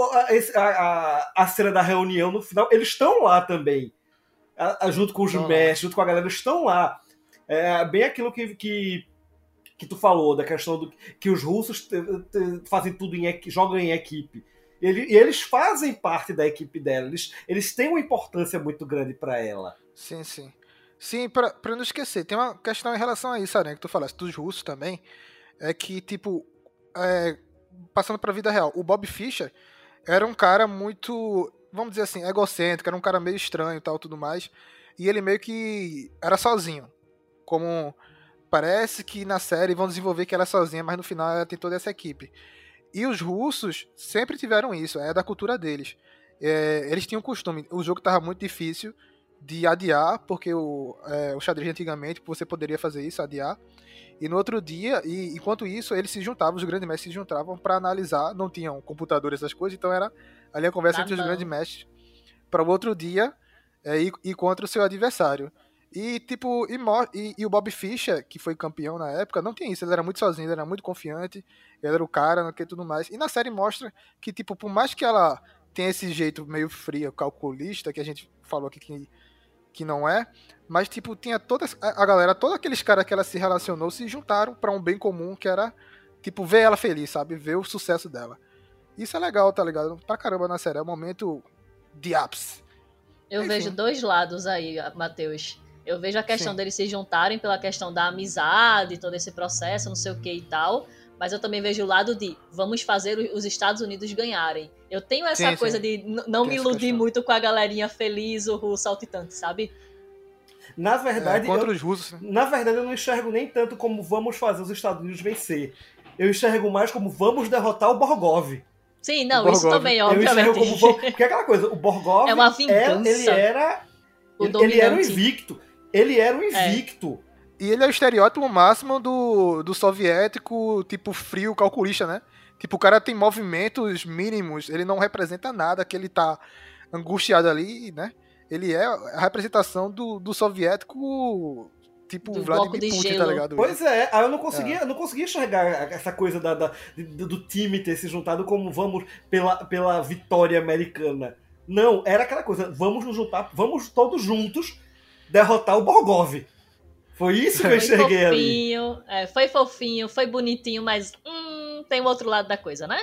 a cena da reunião no final, eles estão lá também. Junto com os mestres, junto com a galera, eles estão lá. É bem aquilo que tu falou, da questão que os russos fazem tudo jogam em equipe. E eles fazem parte da equipe dela. Eles têm uma importância muito grande para ela. Sim, sim. Sim, pra não esquecer, tem uma questão em relação a isso, né, que tu falaste dos russos também, é que, tipo, passando pra vida real, o Bob Fischer era um cara muito, vamos dizer assim, egocêntrico, era um cara meio estranho e tal, tudo mais, e ele meio que era sozinho, como parece que na série vão desenvolver que ela é sozinha, mas no final ela tem toda essa equipe. E os russos sempre tiveram isso, é da cultura deles. Eles tinham costume, o jogo tava muito difícil de adiar, porque o xadrez antigamente você poderia fazer isso, adiar, e no outro dia, e enquanto isso eles se juntavam, os grandes mestres se juntavam para analisar, não tinham computadores, essas coisas, então era ali a conversa entre os grandes mestres para o outro dia ir contra o seu adversário. E tipo, e o Bob Fischer, que foi campeão na época, não tinha isso, ele era muito sozinho, ele era muito confiante, ele era o cara, que tudo mais. E na série mostra que, tipo, por mais que ela tenha esse jeito meio frio, calculista, que a gente falou aqui que não é, mas tipo, tinha toda a galera, todos aqueles caras que ela se relacionou se juntaram pra um bem comum, que era, tipo, ver ela feliz, sabe? Ver o sucesso dela. Isso é legal, tá ligado? Pra caramba na série, é um momento de ápice. Eu vejo dois lados aí, Matheus. Eu vejo a questão deles se juntarem pela questão da amizade, todo esse processo, não sei o que e tal, mas eu também vejo o lado de vamos fazer os Estados Unidos ganharem. Eu tenho essa coisa de não me iludir muito com a galerinha feliz, o saltitante, sabe? Na verdade, contra os russos, né? Na verdade, eu não enxergo nem tanto como vamos fazer os Estados Unidos vencer. Eu enxergo mais como vamos derrotar o Borgov. Sim, não, isso também, obviamente. Eu enxergo como porque é aquela coisa, o Borgov é uma vingança. Ele era um invicto. Ele era um invicto. E ele é o estereótipo máximo do soviético, tipo, frio, calculista, né? Tipo, o cara tem movimentos mínimos, ele não representa nada, que ele tá angustiado ali, né? Ele é a representação do soviético, tipo, do Vladimir Putin, tá ligado? Pois é, aí eu não conseguia enxergar essa coisa do time ter se juntado como vamos pela vitória americana. Não, era aquela coisa, vamos nos juntar, vamos todos juntos derrotar o Borgov. Foi isso que eu enxerguei ali. Foi fofinho, foi bonitinho, mas tem o outro lado da coisa, né?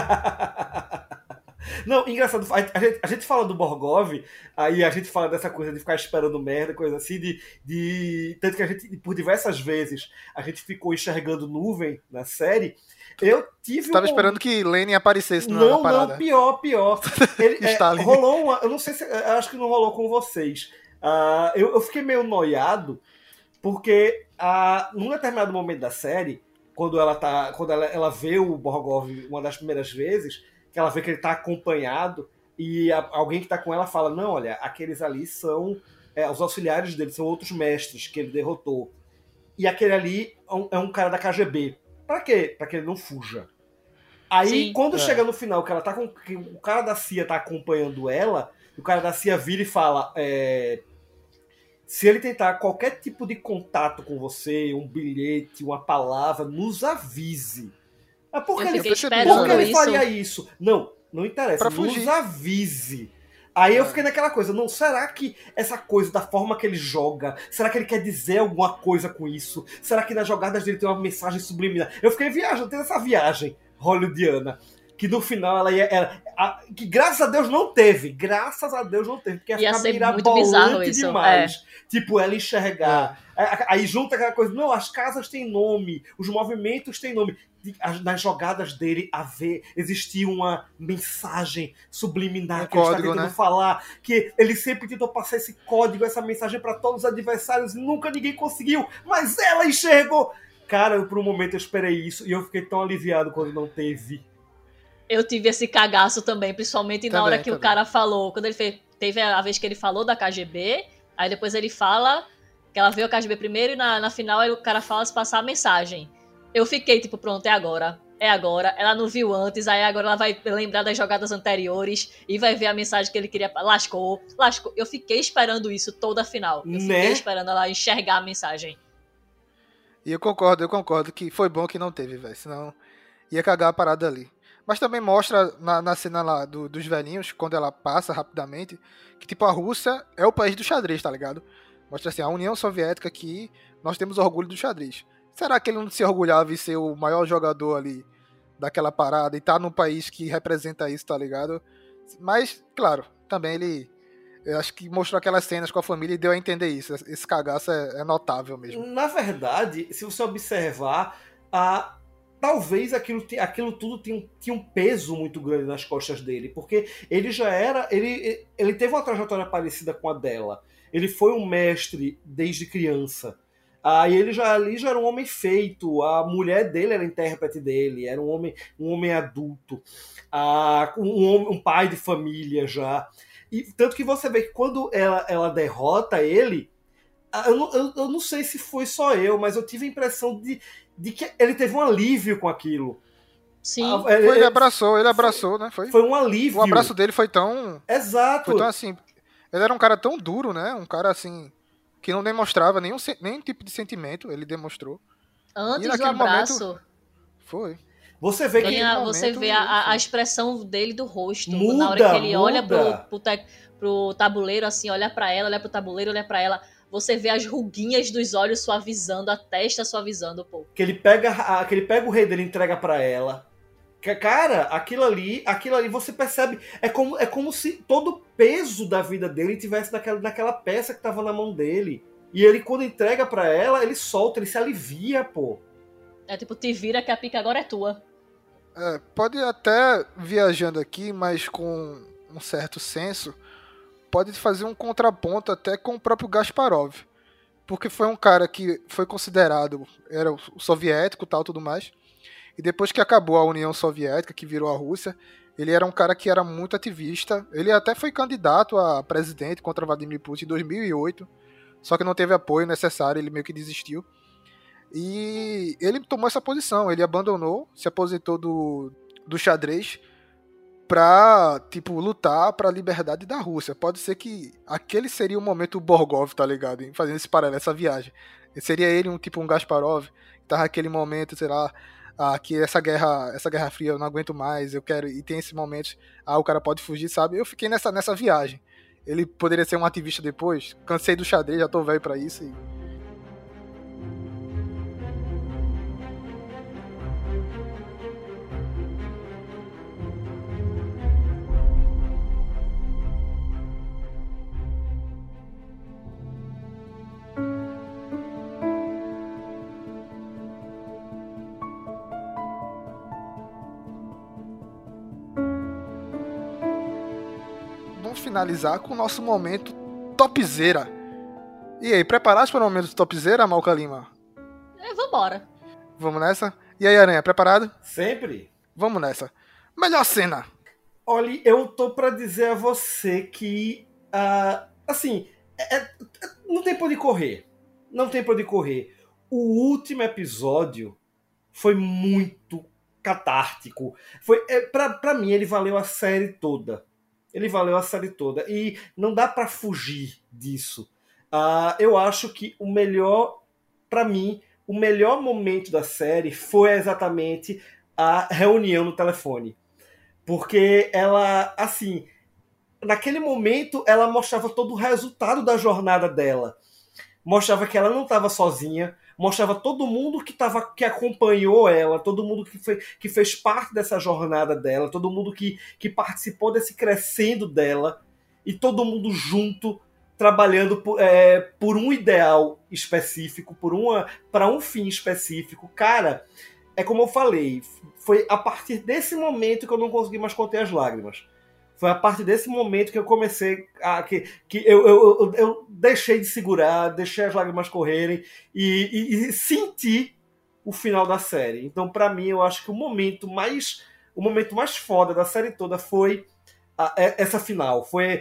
Não, engraçado, a gente fala do Borgov, aí a gente fala dessa coisa de ficar esperando merda, coisa assim, tanto que a gente, por diversas vezes, a gente ficou enxergando nuvem na série. Eu tive Você tava esperando que Lenin aparecesse na parada. Não, pior. Rolou uma... Eu não sei se... Eu acho que não rolou com vocês. Eu fiquei meio noiado, porque num determinado momento da série, quando ela vê o Borgov uma das primeiras vezes, que ela vê que ele tá acompanhado, e alguém que tá com ela fala, não, olha, aqueles ali são os auxiliares dele, são outros mestres que ele derrotou. E aquele ali é um cara da KGB. Pra quê? Pra que ele não fuja. Aí, quando chega no final, que o cara da CIA tá acompanhando ela, o cara da CIA vira e fala, se ele tentar qualquer tipo de contato com você, um bilhete, uma palavra, nos avise. Mas por que Eu ele, fiquei por esperando que ele isso. faria isso? Não interessa. Pra Nos fugir. avise. Aí eu fiquei naquela coisa, não, será que essa coisa, da forma que ele joga, será que ele quer dizer alguma coisa com isso? Será que nas jogadas dele tem uma mensagem subliminar? Eu fiquei viajando, tem essa viagem hollywoodiana, que no final ela que graças a Deus não teve, porque Ia ser ficar muito bizarro mirabolante isso, demais. Tipo, ela enxergar. Aí junta aquela coisa, não, as casas têm nome, os movimentos têm nome. Nas jogadas dele existia uma mensagem subliminar que ele está tentando falar, que ele sempre tentou passar esse código, essa mensagem para todos os adversários e nunca ninguém conseguiu, mas ela enxergou. Cara, por um momento eu esperei isso e eu fiquei tão aliviado quando não teve. Eu tive esse cagaço também, principalmente na hora que o cara falou, quando ele teve a vez que ele falou da KGB, aí depois ele fala que ela veio a KGB primeiro e na final aí o cara fala se passar a mensagem. Eu fiquei tipo, pronto, é agora. Ela não viu antes, aí agora ela vai lembrar das jogadas anteriores e vai ver a mensagem que ele queria. Lascou. Eu fiquei esperando isso toda a final. Eu fiquei esperando ela enxergar a mensagem. E eu concordo que foi bom que não teve, velho. Senão ia cagar a parada ali. Mas também mostra na cena lá dos velhinhos, quando ela passa rapidamente, que tipo, a Rússia é o país do xadrez, tá ligado? Mostra assim, a União Soviética aqui, nós temos orgulho do xadrez. Será que ele não se orgulhava em ser o maior jogador ali daquela parada e tá num país que representa isso, tá ligado? Mas, claro, também eu acho que mostrou aquelas cenas com a família e deu a entender isso. Esse cagaço é notável mesmo. Na verdade, se você observar, talvez aquilo tudo tinha um peso muito grande nas costas dele, porque ele já era... Ele teve uma trajetória parecida com a dela. Ele foi um mestre desde criança. E ele já era um homem feito, a mulher dele era a intérprete dele, era um homem adulto, um pai de família já. E tanto que você vê que quando ela derrota ele, eu não sei se foi só eu, mas eu tive a impressão de que ele teve um alívio com aquilo. Sim. Ele abraçou, né? Foi um alívio. O abraço dele foi tão... Exato. Foi tão assim... Ele era um cara tão duro, né? Um cara assim... que não demonstrava nenhum tipo de sentimento, ele demonstrou. Antes do abraço... Momento, foi. Você vê você vê a expressão dele do rosto. Muda, na hora que ele olha pro tabuleiro, assim, olha pra ela, olha pro tabuleiro, olha pra ela. Você vê as ruguinhas dos olhos suavizando, a testa suavizando, pô. Que ele pega o rei dele e entrega pra ela. Cara, aquilo ali você percebe, é como se todo o peso da vida dele tivesse naquela peça que tava na mão dele. E ele, quando entrega pra ela, ele solta, ele se alivia, pô. É tipo, te vira que a pica agora é tua. Pode até, viajando aqui, mas com um certo senso, pode fazer um contraponto até com o próprio Gasparov. Porque foi um cara que foi considerado, era o soviético e tal, tudo mais. E depois que acabou a União Soviética, que virou a Rússia, ele era um cara que era muito ativista. Ele até foi candidato a presidente contra Vladimir Putin em 2008, só que não teve apoio necessário, ele meio que desistiu. E ele tomou essa posição, ele abandonou, se aposentou do xadrez pra, tipo, lutar pra liberdade da Rússia. Pode ser que aquele seria o momento Borgov, tá ligado? Fazendo esse paralelo, essa viagem. Seria ele um Gasparov, que tava naquele momento, sei lá, que essa guerra fria eu não aguento mais, eu quero, e tem esse momento, o cara pode fugir, sabe? Eu fiquei nessa viagem. Ele poderia ser um ativista depois, cansei do xadrez, já tô velho pra isso. Finalizar com o nosso momento topzera. E aí, preparados para o momento topzera, Malca Lima? Vambora. Vamos nessa? E aí, Aranha, preparado? Sempre. Vamos nessa. Melhor cena. Olha, eu tô pra dizer a você que, assim, não tem pra onde correr. Não tem pra onde correr. O último episódio foi muito catártico. Pra mim, ele valeu a série toda. E não dá pra fugir disso. Eu acho que pra mim, o melhor momento da série foi exatamente a reunião no telefone. Porque ela, assim, naquele momento, ela mostrava todo o resultado da jornada dela. Mostrava que ela não estava sozinha, mostrava todo mundo que acompanhou ela, todo mundo que fez parte dessa jornada dela, todo mundo que participou desse crescendo dela, e todo mundo junto, trabalhando por um ideal específico, para um fim específico. Cara, é como eu falei, foi a partir desse momento que eu não consegui mais conter as lágrimas. Foi a partir desse momento que eu comecei eu deixei de segurar, deixei as lágrimas correrem e senti o final da série. Então, pra mim, eu acho que o momento mais foda da série toda foi essa final. Foi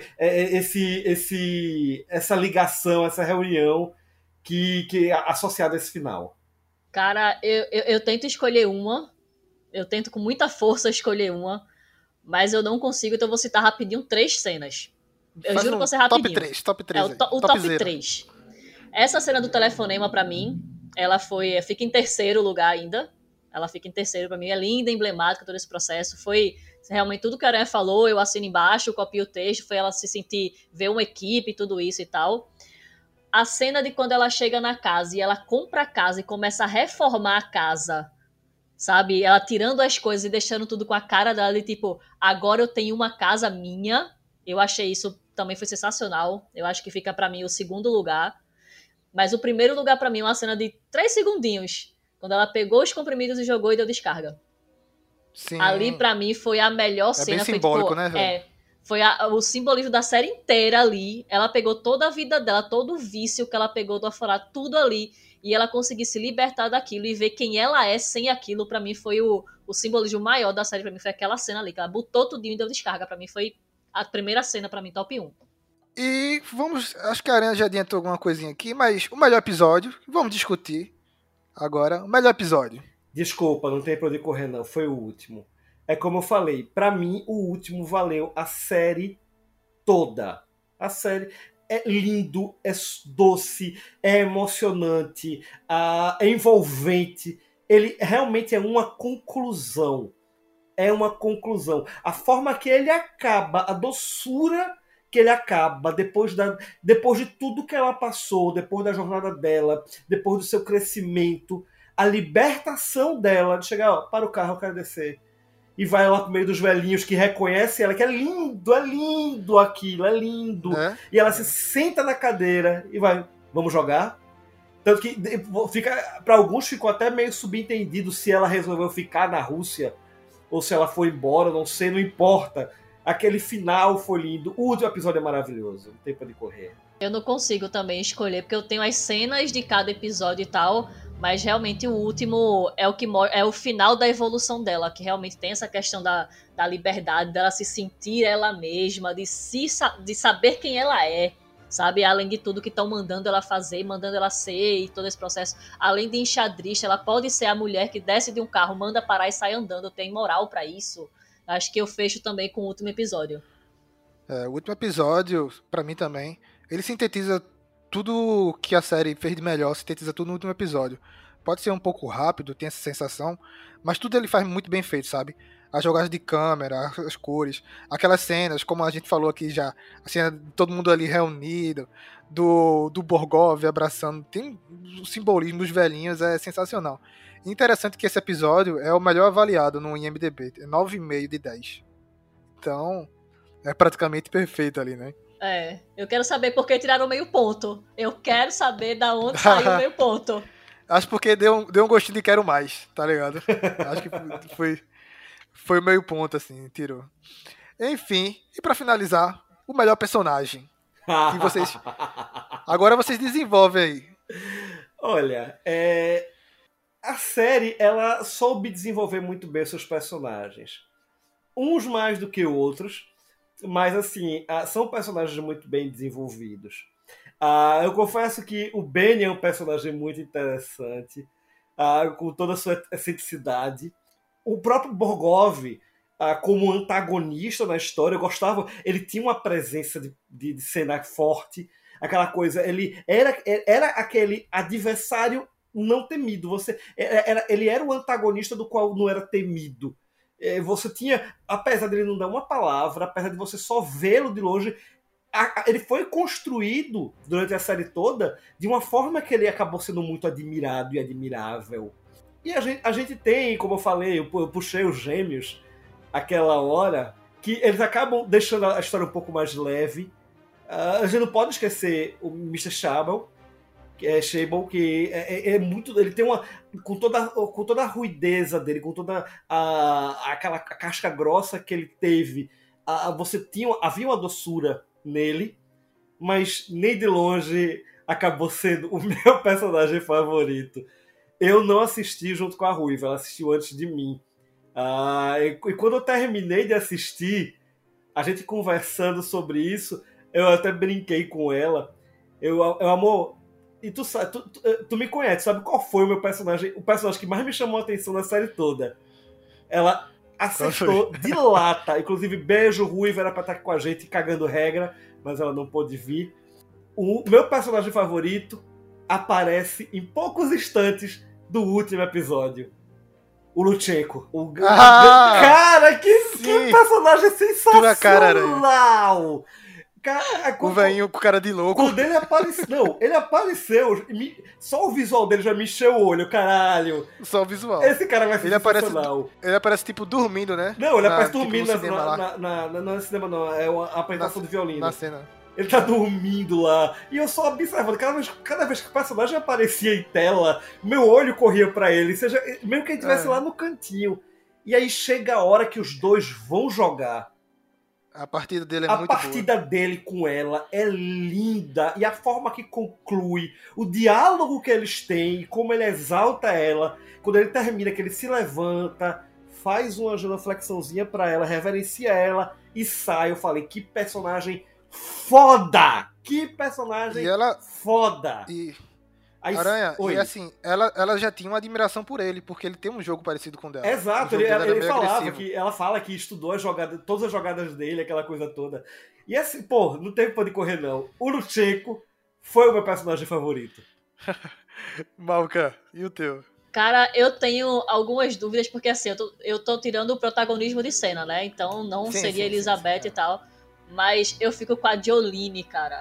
essa ligação, essa reunião que associada a esse final. Cara, eu tento escolher uma. Eu tento com muita força escolher uma. Mas eu não consigo, então eu vou citar rapidinho 3 cenas. Eu juro que vou ser rapidinho. Top 3. O top 3. Essa cena do telefonema, pra mim, ela fica em terceiro lugar ainda. Ela fica em terceiro pra mim. É linda, emblemática todo esse processo. Foi realmente tudo que a Aranha falou, eu assino embaixo, copio o texto. Foi ela se sentir, ver uma equipe, tudo isso e tal. A cena de quando ela chega na casa e ela compra a casa e começa a reformar a casa, sabe? Ela tirando as coisas e deixando tudo com a cara dela de tipo, agora eu tenho uma casa minha. Eu achei isso também foi sensacional. Eu acho que fica pra mim o segundo lugar. Mas o primeiro lugar pra mim é uma cena de 3 segundinhos. Quando ela pegou os comprimidos e jogou e deu descarga. Sim. Ali pra mim foi a melhor cena. Bem simbólico, né, velho? Foi o simbolismo da série inteira ali. Ela pegou toda a vida dela, todo o vício que ela pegou do orfanato, tudo ali. E ela conseguir se libertar daquilo e ver quem ela é sem aquilo, pra mim foi o simbolismo maior da série. Pra mim foi aquela cena ali, que ela botou tudinho e deu descarga. Pra mim foi a primeira cena, pra mim, top 1. E acho que a Aranha já adiantou alguma coisinha aqui, mas o melhor episódio, vamos discutir agora, o melhor episódio. Desculpa, não tem pra onde correr não, foi o último. É como eu falei, pra mim o último valeu a série toda. A série é lindo, é doce, é emocionante, é envolvente. Ele realmente é uma conclusão. É uma conclusão. A forma que ele acaba, a doçura que ele acaba, depois de tudo que ela passou, depois da jornada dela, depois do seu crescimento, a libertação dela de chegar, para o carro, eu quero descer. E vai lá pro meio dos velhinhos que reconhecem ela, que é lindo aquilo, é lindo. E ela se senta na cadeira e vai, vamos jogar? Tanto que para alguns ficou até meio subentendido se ela resolveu ficar na Rússia ou se ela foi embora, não sei, não importa. Aquele final foi lindo. O último episódio é maravilhoso, não tem pra onde correr. Eu não consigo também escolher, porque eu tenho as cenas de cada episódio e tal, mas realmente o último é o final da evolução dela, que realmente tem essa questão da liberdade, dela se sentir ela mesma, de saber quem ela é, sabe? Além de tudo que estão mandando ela fazer, mandando ela ser e todo esse processo. Além de enxadrista, ela pode ser a mulher que desce de um carro, manda parar e sai andando, tem moral pra isso. Acho que eu fecho também com o último episódio. O último episódio, pra mim também, ele sintetiza tudo que a série fez de melhor, sintetiza tudo no último episódio. Pode ser um pouco rápido, tem essa sensação, mas tudo ele faz muito bem feito, sabe? As jogadas de câmera, as cores, aquelas cenas, como a gente falou aqui já, a cena de todo mundo ali reunido, do Borgov abraçando, tem o simbolismo dos velhinhos, é sensacional. E interessante que esse episódio é o melhor avaliado no IMDb, é 9,5 de 10. Então, é praticamente perfeito ali, né? Eu quero saber por que tiraram meio ponto. Eu quero saber da onde saiu o meio ponto. Acho porque deu um gostinho de quero mais, tá ligado? Acho que foi meio ponto, assim, tirou. Enfim, e pra finalizar, o melhor personagem. Que vocês... Agora vocês desenvolvem aí. Olha, a série, ela soube desenvolver muito bem seus personagens. Uns mais do que outros, mas assim, são personagens muito bem desenvolvidos. Eu confesso que o Benny é um personagem muito interessante, com toda a sua excentricidade. O próprio Borgov, como antagonista na história, eu gostava, ele tinha uma presença de cena forte, aquela coisa, ele era aquele adversário não temido. Ele era o antagonista do qual não era temido. Você tinha, apesar dele não dar uma palavra, apesar de você só vê-lo de longe, ele foi construído durante a série toda de uma forma que ele acabou sendo muito admirado e admirável. E a gente tem, como eu falei, eu puxei os gêmeos aquela hora, que eles acabam deixando a história um pouco mais leve. A gente não pode esquecer o Mr. Shable, que é muito. Ele tem uma. Com toda a ruideza dele, com toda aquela casca grossa que ele teve, havia uma doçura nele, mas nem de longe acabou sendo o meu personagem favorito. Eu não assisti junto com a Ruiva, ela assistiu antes de mim. E quando eu terminei de assistir, a gente conversando sobre isso, eu até brinquei com ela. Eu amor, e tu me conhece, sabe qual foi o personagem que mais me chamou a atenção na série toda? Ela acertou de lata. Inclusive, beijo, Ruiva, era pra estar aqui com a gente cagando regra, mas ela não pôde vir. O meu personagem favorito aparece em poucos instantes do último episódio. O Lutchenko. Cara, que personagem sensacional! O velhinho com cara de louco. Quando ele apareceu. Não, ele apareceu. Só o visual dele já me encheu o olho, caralho. Só o visual. Esse cara vai ser sensacional. Ele aparece tipo dormindo, né? Não, ele aparece dormindo tipo, não é cinema, não. É uma apresentação de violino. Na cena. Ele tá dormindo lá. E eu só observando. Cada vez que o personagem aparecia em tela, meu olho corria pra ele. Seja, mesmo que ele estivesse lá no cantinho. E aí chega a hora que os dois vão jogar. A partida dele é muito boa. A partida dele com ela é linda. E a forma que conclui, o diálogo que eles têm, como ele exalta ela. Quando ele termina, que ele se levanta, faz uma genuflexãozinha pra ela, reverencia ela e sai. Eu falei, que personagem foda! Que personagem foda! Aranha, e assim, ela já tinha uma admiração por ele, porque ele tem um jogo parecido com o dela. Exato, ele falava ela fala que estudou todas as jogadas dele, aquela coisa toda. E assim, pô, não teve pra onde correr, não. O Lutchenko foi o meu personagem favorito. Malca, e o teu? Cara, eu tenho algumas dúvidas, porque assim, eu tô tirando o protagonismo de cena, né? Então não seria Elizabeth e tal. Mas eu fico com a Jolene, cara.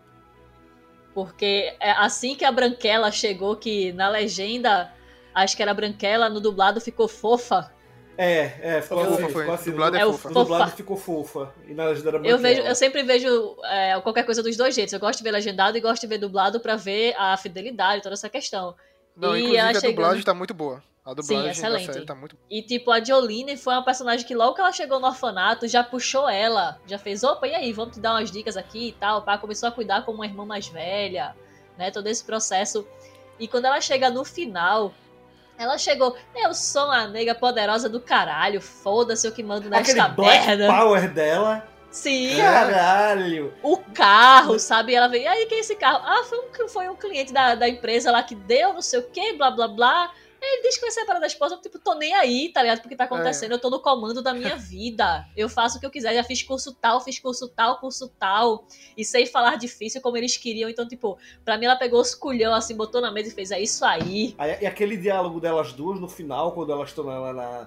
Porque assim que a Branquela chegou, que na legenda, acho que era Branquela, no dublado ficou fofa. Ficou assim. Dublado é fofa. O dublado ficou fofa. E na legenda era Branquela. Eu sempre vejo qualquer coisa dos dois jeitos. Eu gosto de ver legendado e gosto de ver dublado pra ver a fidelidade, toda essa questão. Não, inclusive a dublagem tá muito boa. A dublagem da série tá muito boa. E tipo, a Jolene foi uma personagem que logo que ela chegou no orfanato, já puxou ela. Já fez, opa, e aí, vamos te dar umas dicas aqui e tal. Pá, começou a cuidar como uma irmã mais velha, né? Todo esse processo. E quando ela chega no final, ela chegou, eu sou uma nega poderosa do caralho, foda-se eu que mando nesta merda. Aquele Black Power dela. Sim. Caralho. O carro, sabe? Ela veio, e aí, que é esse carro? Foi um cliente da empresa lá que deu, não sei o que, blá, blá, blá. Ele diz que vai separar da esposa, tipo, tô nem aí, tá ligado? Porque tá acontecendo, eu tô no comando da minha vida. Eu faço o que eu quiser, já fiz curso tal, curso tal. E sei falar difícil como eles queriam. Então, tipo, pra mim ela pegou os culhão, assim, botou na mesa e fez, é isso aí. E aquele diálogo delas duas no final, quando elas estão lá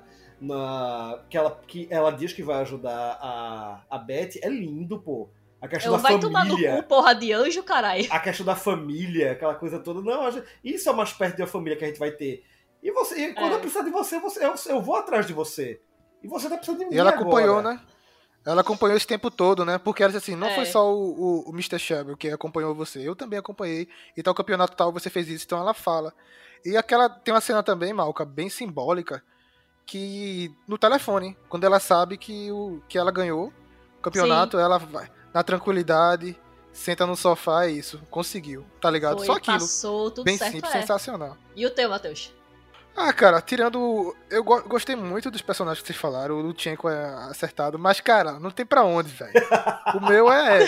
que ela diz que vai ajudar a Beth, é lindo, pô. A questão da família. Vai tomar no cu, porra de anjo, caralho. A questão da família, aquela coisa toda. Não, isso é mais perto da família que a gente vai ter. E quando eu precisar de você, eu vou atrás de você. E você tá precisando de mim. E ela agora. acompanhou, né? Ela acompanhou esse tempo todo, né? Porque ela disse assim, não foi só o Mr. Shelby que acompanhou você. Eu também acompanhei. E tal campeonato tal, você fez isso. Então ela fala. E tem uma cena também, Malca, bem simbólica, que no telefone, quando ela sabe que ela ganhou o campeonato, ela vai na tranquilidade, senta no sofá, é isso, conseguiu, tá ligado? Só aquilo. Passou, tudo bem certo, simples, sensacional. E o teu, Matheus? Cara, tirando... Eu gostei muito dos personagens que vocês falaram, o Lutchenko é acertado, mas, cara, não tem pra onde, velho. O meu é...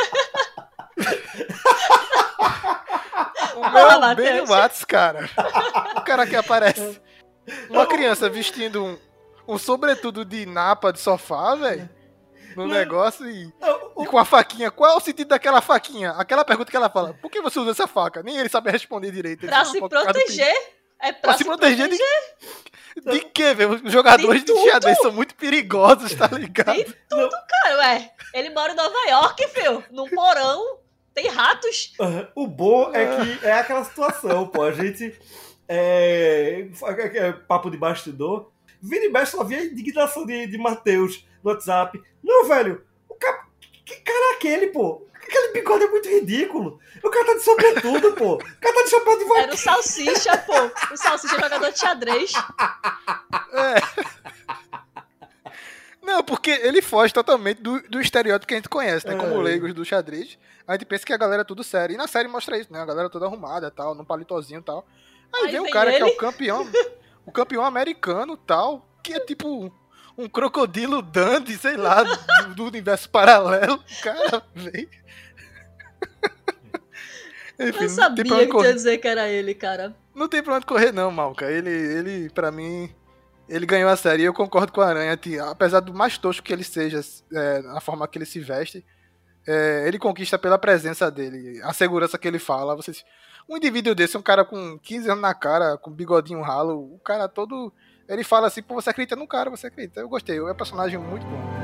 o meu é o Benny Watts, cara. O cara que aparece. Uma criança vestindo um sobretudo de napa de sofá, velho. no negócio e com a faquinha. Qual é o sentido daquela faquinha? Aquela pergunta que ela fala, por que você usa essa faca? Nem ele sabe responder direito. Pra se proteger. É pra se proteger. De quê, velho? Os jogadores de xadrez são muito perigosos, tá ligado? Tem tudo, cara, ué. Ele mora em Nova York, filho. Num porão. Tem ratos. O bom é que é aquela situação, pô. A gente... papo de bastidor. Vira e mexe, só via a indignação de Matheus no WhatsApp. Não, velho. Que cara é aquele, pô? Aquele bigode é muito ridículo. O cara tá de sobretudo, pô. O cara tá de chapéu de vaqueiro. Era o Salsicha, pô. O Salsicha é jogador de xadrez. Não, porque ele foge totalmente do estereótipo que a gente conhece, né? Como leigos do xadrez. A gente pensa que a galera é tudo séria. E na série mostra isso, né? A galera toda arrumada, tal, num palitozinho e tal. Aí vem o cara que é o campeão americano, tal, que é tipo um crocodilo dandy, sei lá, do universo paralelo. O cara vem... Enfim, eu sabia que ia dizer que era ele, cara. Não tem pra onde correr não, Malca. Ele, pra mim, ele ganhou a série. E eu concordo com a Aranha. Apesar do mais tosco que ele seja, a forma que ele se veste, ele conquista pela presença dele, a segurança que ele fala. Um indivíduo desse, um cara com 15 anos na cara, com bigodinho ralo, o cara todo... Ele fala assim, pô, você acredita no cara, você acredita. Eu gostei, é um personagem muito bom.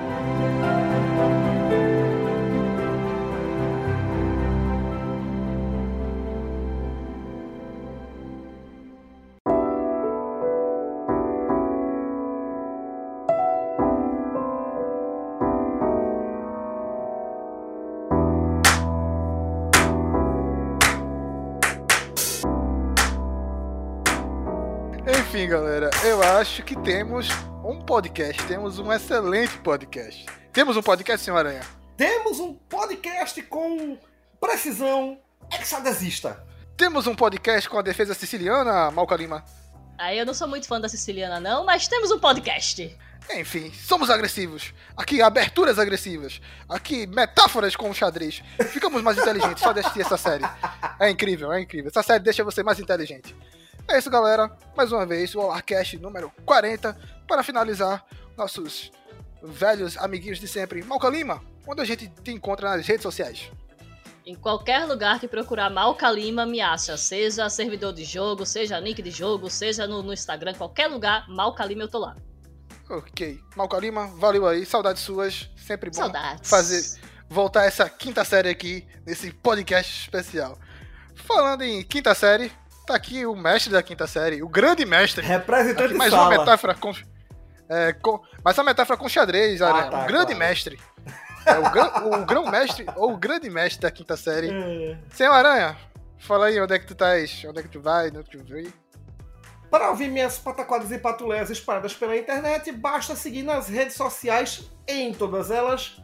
Enfim, galera, eu acho que temos um podcast, temos um excelente podcast. Temos um podcast, senhor Aranha? Temos um podcast com precisão hexadesista. Temos um podcast com a defesa siciliana, Malca Lima? Aí eu não sou muito fã da siciliana não, mas temos um podcast. Enfim, somos agressivos. Aqui, aberturas agressivas. Aqui, metáforas com o xadrez. Ficamos mais inteligentes só de assistir essa série. É incrível, é incrível. Essa série deixa você mais inteligente. É isso, galera. Mais uma vez, o Olarcast número 40. Para finalizar, nossos velhos amiguinhos de sempre. Malca Lima, onde a gente te encontra nas redes sociais? Em qualquer lugar que procurar Malca Lima, me acha. Seja servidor de jogo, seja nick de jogo, seja no Instagram, qualquer lugar, Malca Lima eu tô lá. Ok. Malca Lima, valeu aí. Saudades suas. Sempre bom Saudades. Voltar essa quinta série aqui, nesse podcast especial. Falando em quinta série... Tá aqui o mestre da quinta série, o grande mestre. Representante mais sala. Uma metáfora mais uma metáfora com xadrez, Aranha. Tá, o grande mestre. O grão-mestre ou o grande mestre da quinta série. Senhor Aranha, fala aí onde é que tu estás, onde é que tu vai, onde é que tu veio. Para ouvir minhas pataquadas e patuleias espalhadas pela internet, basta seguir nas redes sociais, em todas elas,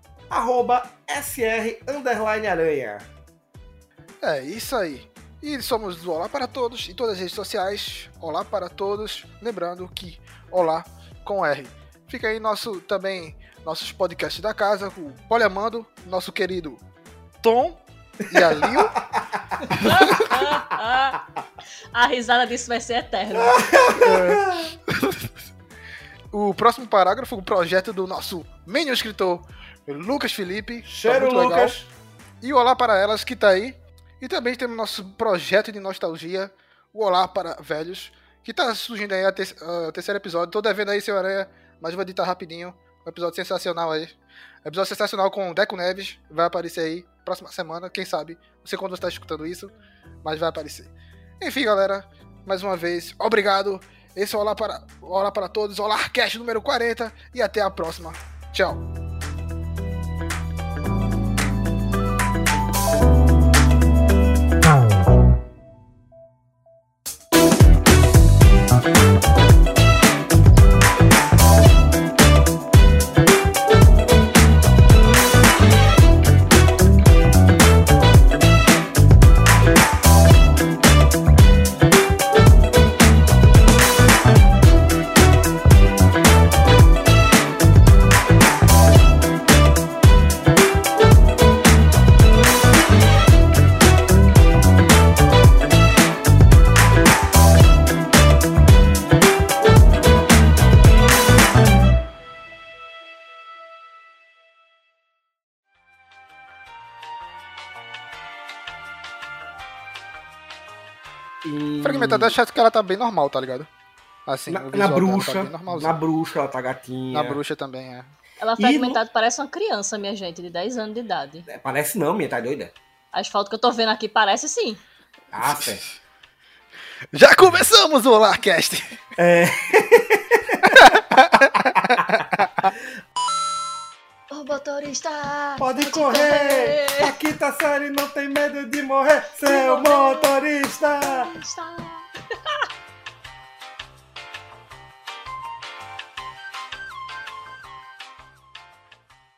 @sr_aranha. É isso aí. E somos do Olá para Todos em todas as redes sociais. Olá para Todos. Lembrando que Olá com R. Fica aí nossos podcasts da casa. O Poliamando, nosso querido Tom e a Lil. A risada disso vai ser eterna. O próximo parágrafo, o projeto do nosso menino escritor Lucas Felipe. Cheiro, Lucas. Legal. E o Olá para Elas, que tá aí. E também temos nosso projeto de nostalgia, o Olá para Velhos, que tá surgindo aí o terceiro episódio. Tô devendo aí, seu Aranha, mas vou editar rapidinho. Um episódio sensacional aí. Episódio sensacional com o Deco Neves. Vai aparecer aí próxima semana, quem sabe. Não sei quando você tá escutando isso, mas vai aparecer. Enfim, galera, mais uma vez, obrigado. Esse é o Olá para Todos, Olarcast número 40. E até a próxima. Tchau. Fragmentada, eu acho que ela tá bem normal, tá ligado? Assim, o Na visual dela bruxa, tá bem normalzinho. na bruxa ela tá gatinha. Na bruxa também, é. Ela fragmentada parece uma criança, minha gente, de 10 anos de idade. Parece não, minha, tá doida? As fotos que eu tô vendo aqui parece sim. Ah, fé. Já começamos o Olarcast! Ô motorista! Pode correr! A quinta série não tem medo de morrer, seu motorista!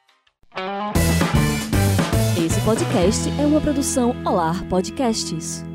Esse podcast é uma produção Olar Podcasts.